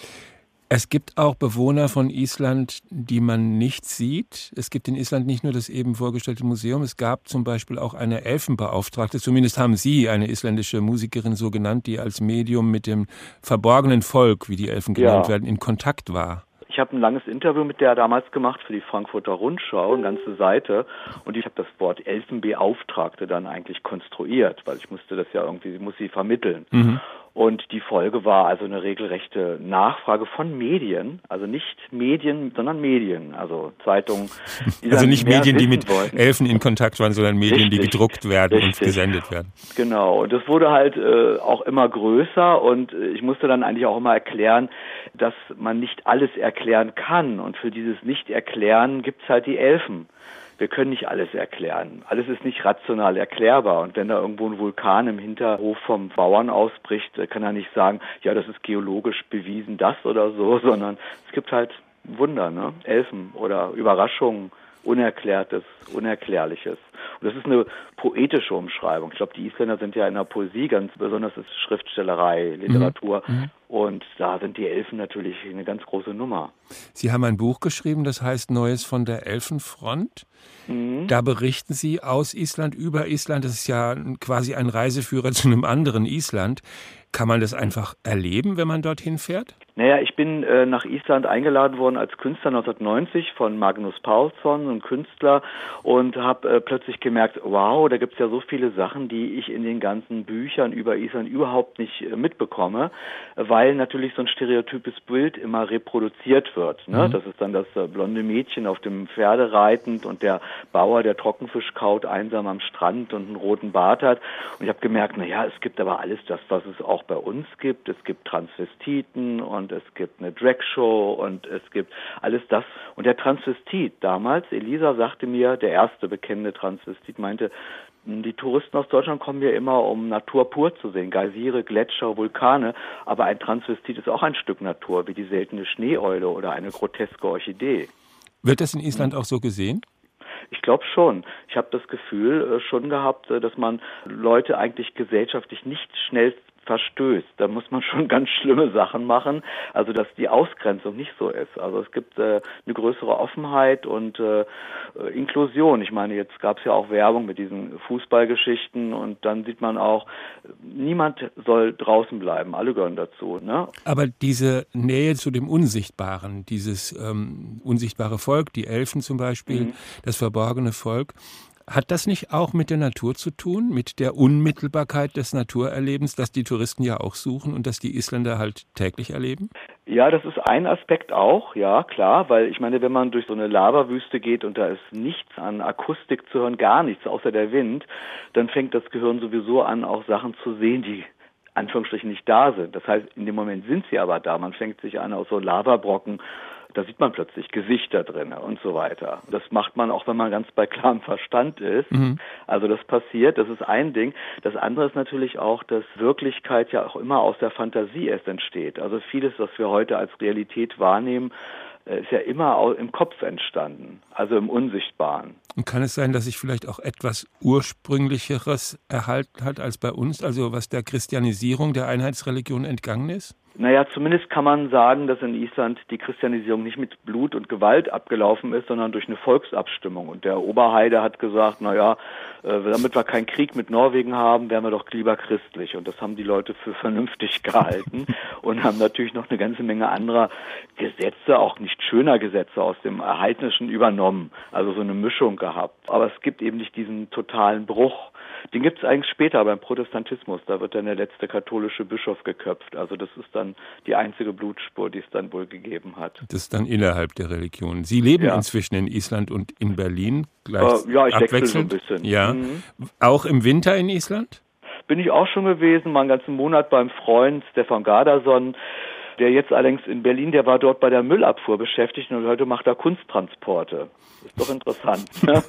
Es gibt auch Bewohner von Island, die man nicht sieht. Es gibt in Island nicht nur das eben vorgestellte Museum, es gab zum Beispiel auch eine Elfenbeauftragte, zumindest haben Sie eine isländische Musikerin so genannt, die als Medium mit dem verborgenen Volk, wie die Elfen genannt ja. werden, in Kontakt war. Ich habe ein langes Interview mit der damals gemacht für die Frankfurter Rundschau, eine ganze Seite, und ich habe das Wort Elfenbeauftragte dann eigentlich konstruiert, weil ich musste das ja irgendwie, muss sie vermitteln. Mhm. Und die Folge war also eine regelrechte Nachfrage von Medien, also nicht Medien, sondern Medien, also Zeitungen. Die also nicht Medien, die mit wollten. Elfen in Kontakt waren, sondern Medien, richtig, die gedruckt werden richtig. und gesendet werden. Genau, und das wurde halt äh, auch immer größer und ich musste dann eigentlich auch immer erklären, dass man nicht alles erklären kann und für dieses Nicht-Erklären gibt's halt die Elfen. Wir können nicht alles erklären. Alles ist nicht rational erklärbar. Und wenn da irgendwo ein Vulkan im Hinterhof vom Bauern ausbricht, kann er nicht sagen, ja, das ist geologisch bewiesen, das oder so, sondern es gibt halt Wunder, ne? Elfen oder Überraschungen, Unerklärtes, Unerklärliches. Und das ist eine poetische Umschreibung. Ich glaube, die Isländer sind ja in der Poesie ganz besonders, ist Schriftstellerei, Literatur. Mhm. Und da sind die Elfen natürlich eine ganz große Nummer. Sie haben ein Buch geschrieben, das heißt Neues von der Elfenfront. Mhm. Da berichten Sie aus Island, über Island. Das ist ja quasi ein Reiseführer zu einem anderen Island. Kann man das einfach erleben, wenn man dorthin fährt? Naja, ich bin äh, nach Island eingeladen worden als Künstler neunzehnhundertneunzig von Magnus Paulsson, ein Künstler, und habe äh, plötzlich gemerkt, wow, da gibt's ja so viele Sachen, die ich in den ganzen Büchern über Island überhaupt nicht äh, mitbekomme, weil natürlich so ein stereotypes Bild immer reproduziert wird. Ne? Mhm. Das ist dann das äh, blonde Mädchen auf dem Pferde reitend und der Bauer, der Trockenfisch kaut, einsam am Strand und einen roten Bart hat. Und ich habe gemerkt, naja, es gibt aber alles das, was es auch bei uns gibt. Es gibt Transvestiten und Und es gibt eine Drag-Show und es gibt alles das. Und der Transvestit damals, Elisa sagte mir, der erste bekennende Transvestit, meinte, die Touristen aus Deutschland kommen ja immer, um Natur pur zu sehen, Geysire, Gletscher, Vulkane, aber ein Transvestit ist auch ein Stück Natur, wie die seltene Schneeeule oder eine groteske Orchidee. Wird das in Island auch so gesehen? Ich glaube schon. Ich habe das Gefühl äh, schon gehabt, äh, dass man Leute eigentlich gesellschaftlich nicht schnell verstößt. Da muss man schon ganz schlimme Sachen machen, also dass die Ausgrenzung nicht so ist. Also es gibt äh, eine größere Offenheit und äh, Inklusion. Ich meine, jetzt gab es ja auch Werbung mit diesen Fußballgeschichten und dann sieht man auch, niemand soll draußen bleiben, alle gehören dazu. Ne? Aber diese Nähe zu dem Unsichtbaren, dieses ähm, unsichtbare Volk, die Elfen zum Beispiel, mhm. das verborgene Volk, hat das nicht auch mit der Natur zu tun, mit der Unmittelbarkeit des Naturerlebens, das die Touristen ja auch suchen und das die Isländer halt täglich erleben? Ja, das ist ein Aspekt auch, ja, klar, weil ich meine, wenn man durch so eine Lavawüste geht und da ist nichts an Akustik zu hören, gar nichts, außer der Wind, dann fängt das Gehirn sowieso an, auch Sachen zu sehen, die Anführungsstrichen nicht da sind. Das heißt, in dem Moment sind sie aber da. Man fängt sich an aus so Lavabrocken, da sieht man plötzlich Gesichter drin und so weiter. Das macht man auch, wenn man ganz bei klarem Verstand ist. Mhm. Also das passiert, das ist ein Ding. Das andere ist natürlich auch, dass Wirklichkeit ja auch immer aus der Fantasie erst entsteht. Also vieles, was wir heute als Realität wahrnehmen, ist ja immer im Kopf entstanden, also im Unsichtbaren. Und kann es sein, dass sich vielleicht auch etwas Ursprünglicheres erhalten hat als bei uns, also was der Christianisierung der Einheitsreligion entgangen ist? Naja, zumindest kann man sagen, dass in Island die Christianisierung nicht mit Blut und Gewalt abgelaufen ist, sondern durch eine Volksabstimmung. Und der Oberheide hat gesagt, naja, äh, damit wir keinen Krieg mit Norwegen haben, wären wir doch lieber christlich. Und das haben die Leute für vernünftig gehalten und haben natürlich noch eine ganze Menge anderer Gesetze, auch nicht schöner Gesetze aus dem Heidnischen übernommen. Also so eine Mischung gehabt. Aber es gibt eben nicht diesen totalen Bruch. Den gibt es eigentlich später beim Protestantismus. Da wird dann der letzte katholische Bischof geköpft. Also das ist dann die einzige Blutspur, die es dann wohl gegeben hat. Das ist dann innerhalb der Religion. Sie leben ja inzwischen in Island und in Berlin gleich äh, Ja, ich wechsle so ein bisschen. Ja. Mhm. Auch im Winter in Island? Bin ich auch schon gewesen, mal einen ganzen Monat beim Freund Stefan Gardason. Der jetzt allerdings in Berlin, der war dort bei der Müllabfuhr beschäftigt und heute macht er Kunsttransporte. Ist doch interessant. Ne?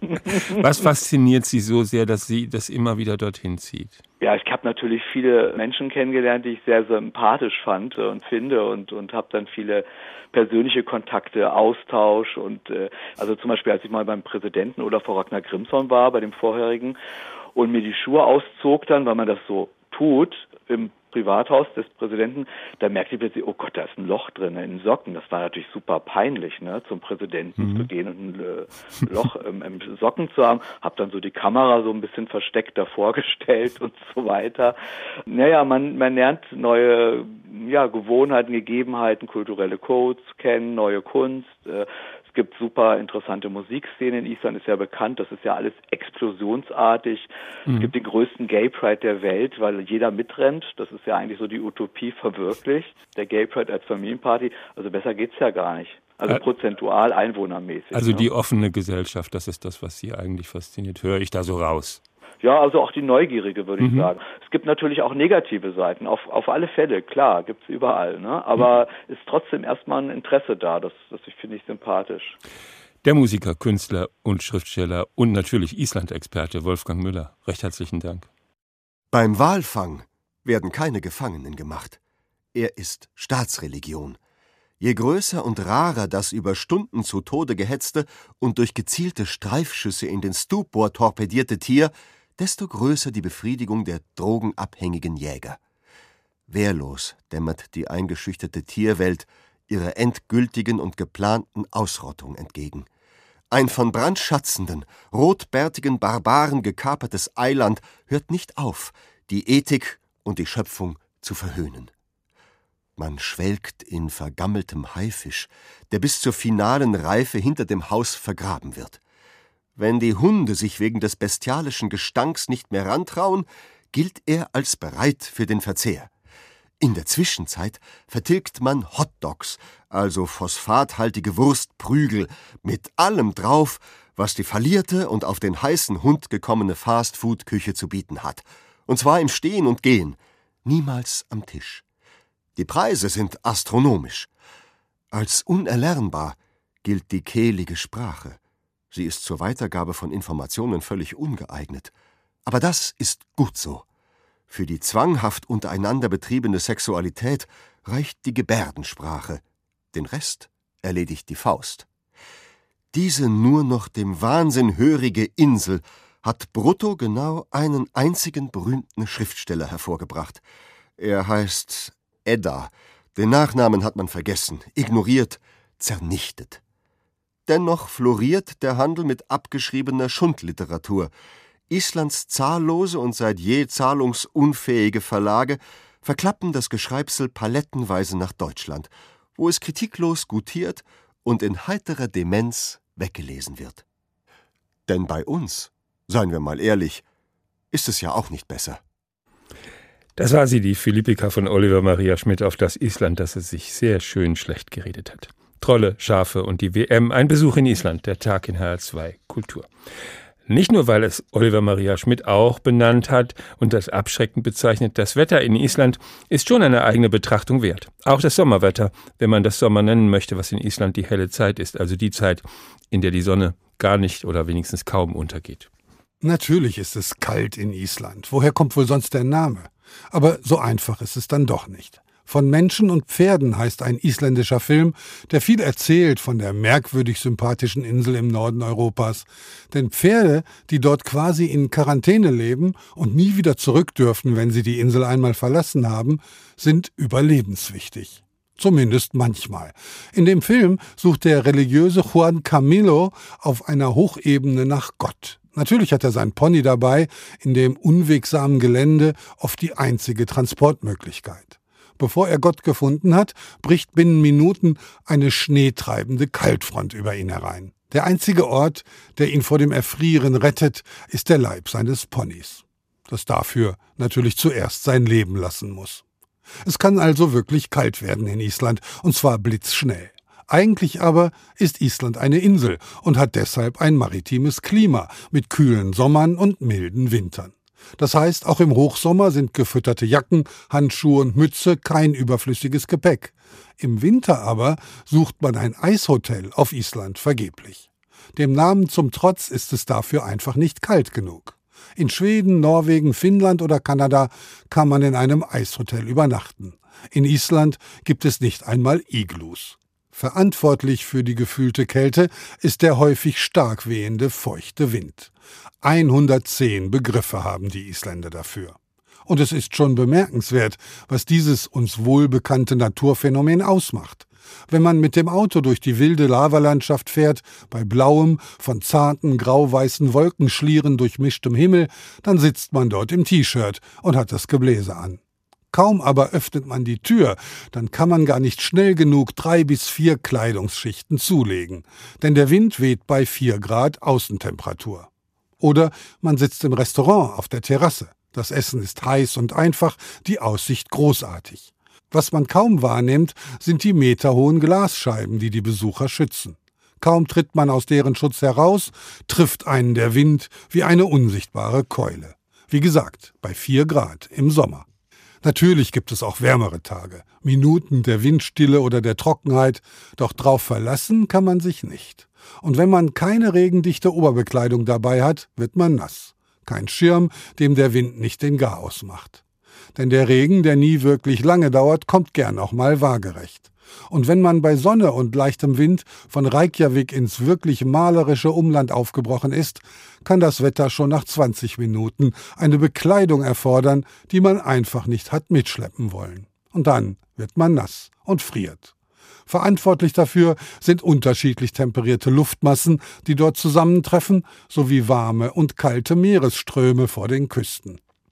Was fasziniert Sie so sehr, dass Sie das immer wieder dorthin zieht? Ja, ich habe natürlich viele Menschen kennengelernt, die ich sehr sympathisch fand und finde und und habe dann viele persönliche Kontakte, Austausch und äh, also zum Beispiel, als ich mal beim Präsidenten oder vor Ragnar Grimsson war, bei dem vorherigen, und mir die Schuhe auszog dann, weil man das so tut, im Privathaus des Präsidenten, da merkte ich plötzlich, oh Gott, da ist ein Loch drin in den Socken. Das war natürlich super peinlich, ne, zum Präsidenten mhm. zu gehen und ein äh, Loch im, im Socken zu haben. Hab dann so die Kamera so ein bisschen versteckt davor gestellt und so weiter. Naja, man, man lernt neue ja, Gewohnheiten, Gegebenheiten, kulturelle Codes kennen, neue Kunst. Äh, Es gibt super interessante Musikszenen in Island, ist ja bekannt, das ist ja alles explosionsartig. Mhm. Es gibt den größten Gay Pride der Welt, weil jeder mitrennt. Das ist ja eigentlich so die Utopie verwirklicht. Der Gay Pride als Familienparty, also besser geht's ja gar nicht. Also äh, prozentual einwohnermäßig. Also ne? Die offene Gesellschaft, das ist das, was Sie eigentlich fasziniert. Höre ich da so raus? Ja, also auch die Neugierige, würde ich mhm. sagen. Es gibt natürlich auch negative Seiten, auf auf alle Fälle, klar, gibt's überall, ne? Aber mhm. ist trotzdem erstmal ein Interesse da, das, das finde ich sympathisch. Der Musiker, Künstler und Schriftsteller und natürlich Island-Experte Wolfgang Müller. Recht herzlichen Dank. Beim Walfang werden keine Gefangenen gemacht. Er ist Staatsreligion. Je größer und rarer das über Stunden zu Tode gehetzte und durch gezielte Streifschüsse in den Stupor torpedierte Tier, desto größer die Befriedigung der drogenabhängigen Jäger. Wehrlos dämmert die eingeschüchterte Tierwelt ihrer endgültigen und geplanten Ausrottung entgegen. Ein von brandschatzenden, rotbärtigen Barbaren gekapertes Eiland hört nicht auf, die Ethik und die Schöpfung zu verhöhnen. Man schwelgt in vergammeltem Haifisch, der bis zur finalen Reife hinter dem Haus vergraben wird. Wenn die Hunde sich wegen des bestialischen Gestanks nicht mehr rantrauen, gilt er als bereit für den Verzehr. In der Zwischenzeit vertilgt man Hotdogs, also phosphathaltige Wurstprügel, mit allem drauf, was die fallierte und auf den heißen Hund gekommene Fastfood-Küche zu bieten hat. Und zwar im Stehen und Gehen, niemals am Tisch. Die Preise sind astronomisch. Als unerlernbar gilt die kehlige Sprache. Sie ist zur Weitergabe von Informationen völlig ungeeignet. Aber das ist gut so. Für die zwanghaft untereinander betriebene Sexualität reicht die Gebärdensprache. Den Rest erledigt die Faust. Diese nur noch dem Wahnsinn hörige Insel hat brutto genau einen einzigen berühmten Schriftsteller hervorgebracht. Er heißt Edda. Den Nachnamen hat man vergessen, ignoriert, zernichtet. Dennoch floriert der Handel mit abgeschriebener Schundliteratur. Islands zahllose und seit je zahlungsunfähige Verlage verklappen das Geschreibsel palettenweise nach Deutschland, wo es kritiklos gutiert und in heiterer Demenz weggelesen wird. Denn bei uns, seien wir mal ehrlich, ist es ja auch nicht besser. Das war sie, die Philippika von Oliver Maria Schmidt auf das Island, das es sich sehr schön schlecht geredet hat. Trolle, Schafe und die W M, ein Besuch in Island, der Tag in H R zwei Kultur. Nicht nur, weil es Oliver Maria Schmidt auch benannt hat und das abschreckend bezeichnet, das Wetter in Island ist schon eine eigene Betrachtung wert. Auch das Sommerwetter, wenn man das Sommer nennen möchte, was in Island die helle Zeit ist, also die Zeit, in der die Sonne gar nicht oder wenigstens kaum untergeht. Natürlich ist es kalt in Island. Woher kommt wohl sonst der Name? Aber so einfach ist es dann doch nicht. Von Menschen und Pferden heißt ein isländischer Film, der viel erzählt von der merkwürdig sympathischen Insel im Norden Europas. Denn Pferde, die dort quasi in Quarantäne leben und nie wieder zurück dürfen, wenn sie die Insel einmal verlassen haben, sind überlebenswichtig. Zumindest manchmal. In dem Film sucht der religiöse Juan Camilo auf einer Hochebene nach Gott. Natürlich hat er sein Pony dabei, in dem unwegsamen Gelände oft die einzige Transportmöglichkeit. Bevor er Gott gefunden hat, bricht binnen Minuten eine schneetreibende Kaltfront über ihn herein. Der einzige Ort, der ihn vor dem Erfrieren rettet, ist der Leib seines Ponys, das dafür natürlich zuerst sein Leben lassen muss. Es kann also wirklich kalt werden in Island, und zwar blitzschnell. Eigentlich aber ist Island eine Insel und hat deshalb ein maritimes Klima mit kühlen Sommern und milden Wintern. Das heißt, auch im Hochsommer sind gefütterte Jacken, Handschuhe und Mütze kein überflüssiges Gepäck. Im Winter aber sucht man ein Eishotel auf Island vergeblich. Dem Namen zum Trotz ist es dafür einfach nicht kalt genug. In Schweden, Norwegen, Finnland oder Kanada kann man in einem Eishotel übernachten. In Island gibt es nicht einmal Iglus. Verantwortlich für die gefühlte Kälte ist der häufig stark wehende, feuchte Wind. hundertzehn Begriffe haben die Isländer dafür. Und es ist schon bemerkenswert, was dieses uns wohlbekannte Naturphänomen ausmacht. Wenn man mit dem Auto durch die wilde Lavalandschaft fährt, bei blauem, von zarten, grau-weißen Wolkenschlieren durchmischtem Himmel, dann sitzt man dort im T-Shirt und hat das Gebläse an. Kaum aber öffnet man die Tür, dann kann man gar nicht schnell genug drei bis vier Kleidungsschichten zulegen, denn der Wind weht bei vier Grad Außentemperatur. Oder man sitzt im Restaurant auf der Terrasse. Das Essen ist heiß und einfach, die Aussicht großartig. Was man kaum wahrnimmt, sind die meterhohen Glasscheiben, die die Besucher schützen. Kaum tritt man aus deren Schutz heraus, trifft einen der Wind wie eine unsichtbare Keule. Wie gesagt, bei vier Grad im Sommer. Natürlich gibt es auch wärmere Tage, Minuten der Windstille oder der Trockenheit, doch drauf verlassen kann man sich nicht. Und wenn man keine regendichte Oberbekleidung dabei hat, wird man nass. Kein Schirm, dem der Wind nicht den Garaus macht. Denn der Regen, der nie wirklich lange dauert, kommt gern auch mal waagerecht. Und wenn man bei Sonne und leichtem Wind von Reykjavik ins wirklich malerische Umland aufgebrochen ist, kann das Wetter schon nach zwanzig Minuten eine Bekleidung erfordern, die man einfach nicht hat mitschleppen wollen. Und dann wird man nass und friert. Verantwortlich dafür sind unterschiedlich temperierte Luftmassen, die dort zusammentreffen, sowie warme und kalte Meeresströme vor den Küsten.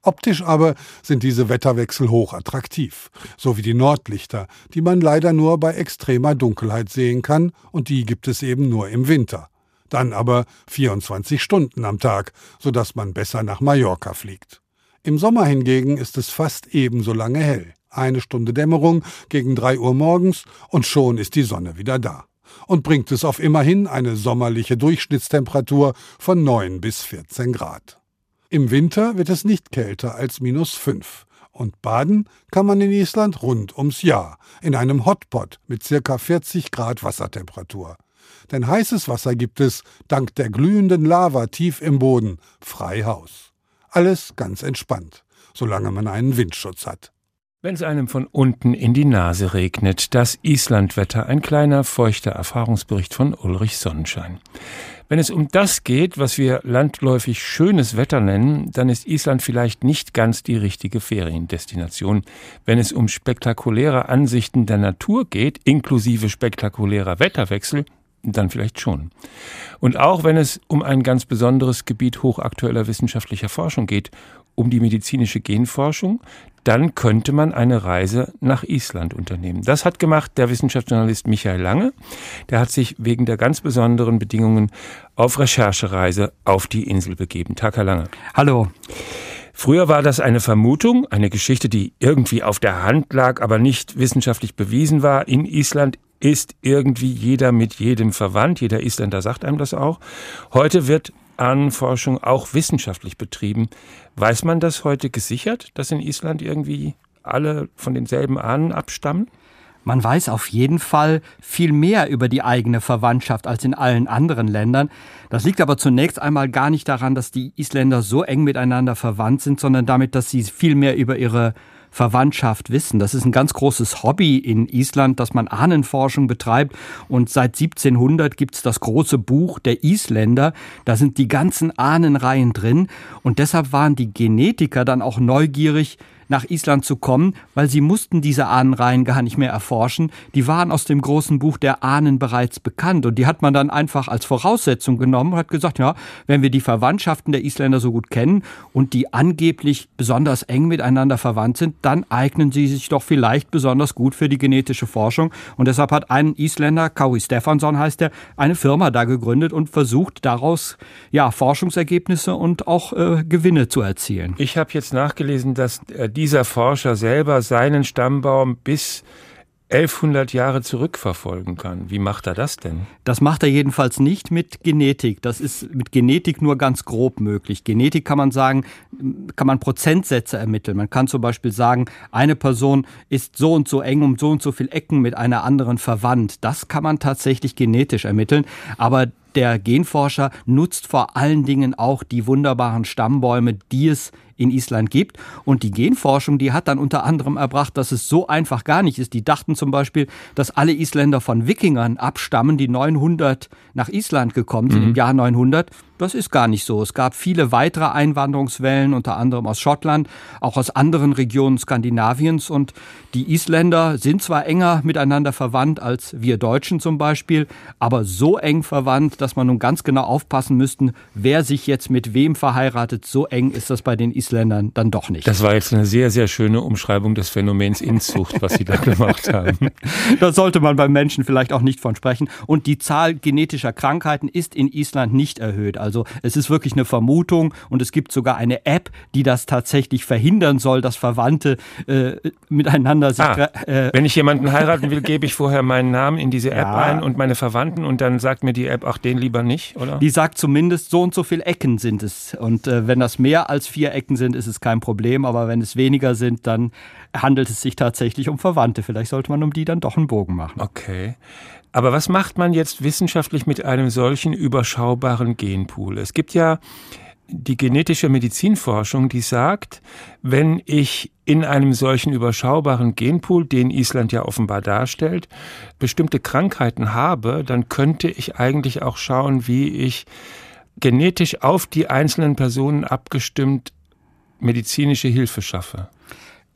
Optisch aber sind diese Wetterwechsel hochattraktiv, so wie die Nordlichter, die man leider nur bei extremer Dunkelheit sehen kann, und die gibt es eben nur im Winter. Dann aber vierundzwanzig Stunden am Tag, sodass man besser nach Mallorca fliegt. Im Sommer hingegen ist es fast ebenso lange hell. Eine Stunde Dämmerung gegen drei Uhr morgens und schon ist die Sonne wieder da. Und bringt es auf immerhin eine sommerliche Durchschnittstemperatur von neun bis vierzehn Grad. Im Winter wird es nicht kälter als minus fünf. Und baden kann man in Island rund ums Jahr, in einem Hotpot mit circa vierzig Grad Wassertemperatur. Denn heißes Wasser gibt es, dank der glühenden Lava tief im Boden, frei Haus. Alles ganz entspannt, solange man einen Windschutz hat. Wenn es einem von unten in die Nase regnet, das Islandwetter, ein kleiner, feuchter Erfahrungsbericht von Ulrich Sonnenschein. Wenn es um das geht, was wir landläufig schönes Wetter nennen, dann ist Island vielleicht nicht ganz die richtige Feriendestination. Wenn es um spektakuläre Ansichten der Natur geht, inklusive spektakulärer Wetterwechsel, dann vielleicht schon. Und auch wenn es um ein ganz besonderes Gebiet hochaktueller wissenschaftlicher Forschung geht, um die medizinische Genforschung, dann könnte man eine Reise nach Island unternehmen. Das hat gemacht der Wissenschaftsjournalist Michael Lange. Der hat sich wegen der ganz besonderen Bedingungen auf Recherchereise auf die Insel begeben. Tag, Herr Lange. Hallo. Früher war das eine Vermutung, eine Geschichte, die irgendwie auf der Hand lag, aber nicht wissenschaftlich bewiesen war. In Island ist irgendwie jeder mit jedem verwandt. Jeder Isländer sagt einem das auch. Heute wird Ahnenforschung auch wissenschaftlich betrieben. Weiß man das heute gesichert, dass in Island irgendwie alle von denselben Ahnen abstammen? Man weiß auf jeden Fall viel mehr über die eigene Verwandtschaft als in allen anderen Ländern. Das liegt aber zunächst einmal gar nicht daran, dass die Isländer so eng miteinander verwandt sind, sondern damit, dass sie viel mehr über ihre Verwandtschaft wissen. Das ist ein ganz großes Hobby in Island, dass man Ahnenforschung betreibt. Und seit siebzehnhundert gibt es das große Buch der Isländer. Da sind die ganzen Ahnenreihen drin. Und deshalb waren die Genetiker dann auch neugierig, nach Island zu kommen, weil sie mussten diese Ahnenreihen gar nicht mehr erforschen. Die waren aus dem großen Buch der Ahnen bereits bekannt. Und die hat man dann einfach als Voraussetzung genommen und hat gesagt, ja, wenn wir die Verwandtschaften der Isländer so gut kennen und die angeblich besonders eng miteinander verwandt sind, dann eignen sie sich doch vielleicht besonders gut für die genetische Forschung. Und deshalb hat ein Isländer, Kári Stefánsson heißt er, eine Firma da gegründet und versucht daraus ja Forschungsergebnisse und auch äh, Gewinne zu erzielen. Ich habe jetzt nachgelesen, dass äh, dieser Forscher selber seinen Stammbaum bis elfhundert Jahre zurückverfolgen kann. Wie macht er das denn? Das macht er jedenfalls nicht mit Genetik. Das ist mit Genetik nur ganz grob möglich. Genetik kann man sagen, kann man Prozentsätze ermitteln. Man kann zum Beispiel sagen, eine Person ist so und so eng um so und so viel Ecken mit einer anderen verwandt. Das kann man tatsächlich genetisch ermitteln. Aber der Genforscher nutzt vor allen Dingen auch die wunderbaren Stammbäume, die es in Island gibt. Und die Genforschung, die hat dann unter anderem erbracht, dass es so einfach gar nicht ist. Die dachten zum Beispiel, dass alle Isländer von Wikingern abstammen, die neunhundert nach Island gekommen sind, mhm. im Jahr neunhundert. Das ist gar nicht so. Es gab viele weitere Einwanderungswellen, unter anderem aus Schottland, auch aus anderen Regionen Skandinaviens. Und die Isländer sind zwar enger miteinander verwandt als wir Deutschen zum Beispiel, aber so eng verwandt, dass man nun ganz genau aufpassen müsste, wer sich jetzt mit wem verheiratet. So eng ist das bei den Isländern dann doch nicht. Das war jetzt eine sehr, sehr schöne Umschreibung des Phänomens Inzucht, was Sie da gemacht haben. Da sollte man beim Menschen vielleicht auch nicht von sprechen. Und die Zahl genetischer Krankheiten ist in Island nicht erhöht. Also es ist wirklich eine Vermutung und es gibt sogar eine App, die das tatsächlich verhindern soll, dass Verwandte äh, miteinander sich... Ah, äh, wenn ich jemanden heiraten will, gebe ich vorher meinen Namen in diese App ja. ein und meine Verwandten und dann sagt mir die App, ach, den lieber nicht, oder? Die sagt zumindest, so und so viele Ecken sind es. Und äh, wenn das mehr als vier Ecken sind, ist es kein Problem. Aber wenn es weniger sind, dann handelt es sich tatsächlich um Verwandte. Vielleicht sollte man um die dann doch einen Bogen machen. Okay. Aber was macht man jetzt wissenschaftlich mit einem solchen überschaubaren Genpool? Es gibt ja die genetische Medizinforschung, die sagt, wenn ich in einem solchen überschaubaren Genpool, den Island ja offenbar darstellt, bestimmte Krankheiten habe, dann könnte ich eigentlich auch schauen, wie ich genetisch auf die einzelnen Personen abgestimmt medizinische Hilfe schaffe.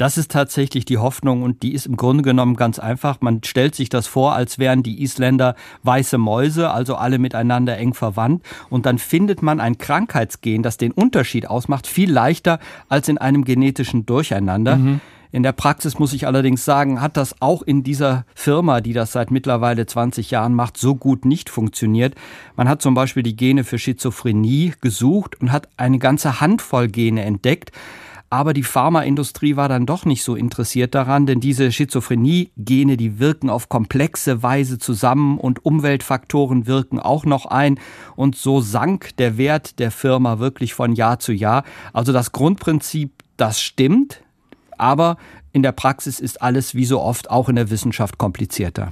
Das ist tatsächlich die Hoffnung und die ist im Grunde genommen ganz einfach. Man stellt sich das vor, als wären die Isländer weiße Mäuse, also alle miteinander eng verwandt. Und dann findet man ein Krankheitsgen, das den Unterschied ausmacht, viel leichter als in einem genetischen Durcheinander. Mhm. In der Praxis muss ich allerdings sagen, hat das auch in dieser Firma, die das seit mittlerweile zwanzig Jahren macht, so gut nicht funktioniert. Man hat zum Beispiel die Gene für Schizophrenie gesucht und hat eine ganze Handvoll Gene entdeckt. Aber die Pharmaindustrie war dann doch nicht so interessiert daran, denn diese Schizophrenie-Gene, die wirken auf komplexe Weise zusammen und Umweltfaktoren wirken auch noch ein. Und so sank der Wert der Firma wirklich von Jahr zu Jahr. Also das Grundprinzip, das stimmt. Aber in der Praxis ist alles wie so oft auch in der Wissenschaft komplizierter.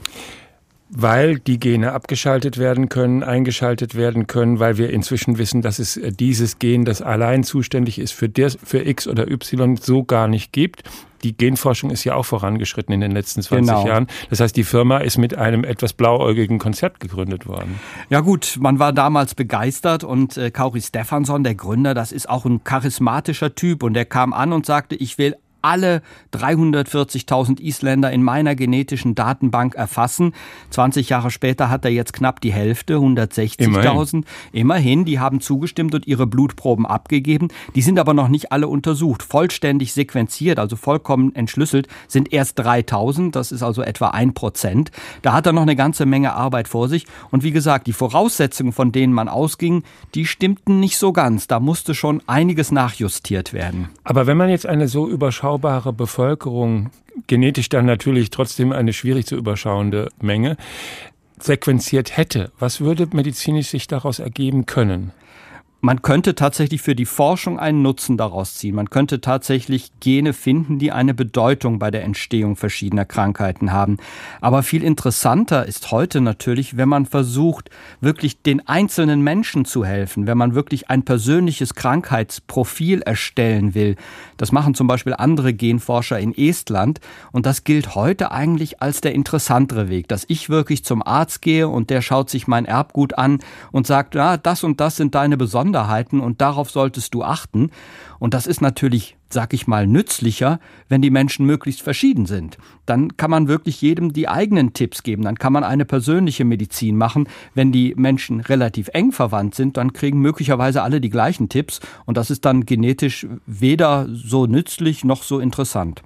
Weil die Gene abgeschaltet werden können, eingeschaltet werden können, weil wir inzwischen wissen, dass es dieses Gen, das allein zuständig ist für, der, für X oder Y, so gar nicht gibt. Die Genforschung ist ja auch vorangeschritten in den letzten zwanzig genau. Jahren. Das heißt, die Firma ist mit einem etwas blauäugigen Konzept gegründet worden. Ja gut, man war damals begeistert und äh, Kári Stefánsson, der Gründer, das ist auch ein charismatischer Typ und der kam an und sagte, ich will alle dreihundertvierzigtausend Isländer in meiner genetischen Datenbank erfassen. zwanzig Jahre später hat er jetzt knapp die Hälfte, hundertsechzigtausend. Immerhin. Immerhin, die haben zugestimmt und ihre Blutproben abgegeben. Die sind aber noch nicht alle untersucht. Vollständig sequenziert, also vollkommen entschlüsselt, sind erst dreitausend. Das ist also etwa ein Prozent. Da hat er noch eine ganze Menge Arbeit vor sich. Und wie gesagt, die Voraussetzungen, von denen man ausging, die stimmten nicht so ganz. Da musste schon einiges nachjustiert werden. Aber wenn man jetzt eine so überschaubare Bevölkerung, genetisch dann natürlich trotzdem eine schwierig zu überschauende Menge, sequenziert hätte, was würde medizinisch sich daraus ergeben können? Man könnte tatsächlich für die Forschung einen Nutzen daraus ziehen. Man könnte tatsächlich Gene finden, die eine Bedeutung bei der Entstehung verschiedener Krankheiten haben. Aber viel interessanter ist heute natürlich, wenn man versucht, wirklich den einzelnen Menschen zu helfen, wenn man wirklich ein persönliches Krankheitsprofil erstellen will. Das machen zum Beispiel andere Genforscher in Estland. Und das gilt heute eigentlich als der interessantere Weg, dass ich wirklich zum Arzt gehe und der schaut sich mein Erbgut an und sagt, ja, das und das sind deine Besonderheiten. Und darauf solltest du achten. Und das ist natürlich, sag ich mal, nützlicher, wenn die Menschen möglichst verschieden sind. Dann kann man wirklich jedem die eigenen Tipps geben. Dann kann man eine persönliche Medizin machen. Wenn die Menschen relativ eng verwandt sind, dann kriegen möglicherweise alle die gleichen Tipps. Und das ist dann genetisch weder so nützlich noch so interessant.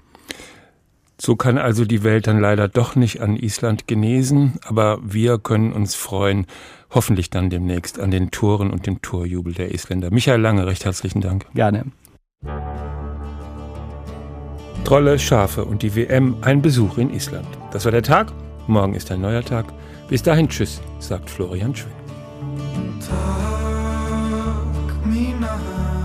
So kann also die Welt dann leider doch nicht an Island genesen, aber wir können uns freuen, hoffentlich dann demnächst an den Toren und dem Torjubel der Isländer. Michael Lange, recht herzlichen Dank. Gerne. Trolle, Schafe und die W M, ein Besuch in Island. Das war der Tag, morgen ist ein neuer Tag. Bis dahin, tschüss, sagt Florian Schwinn. Tag,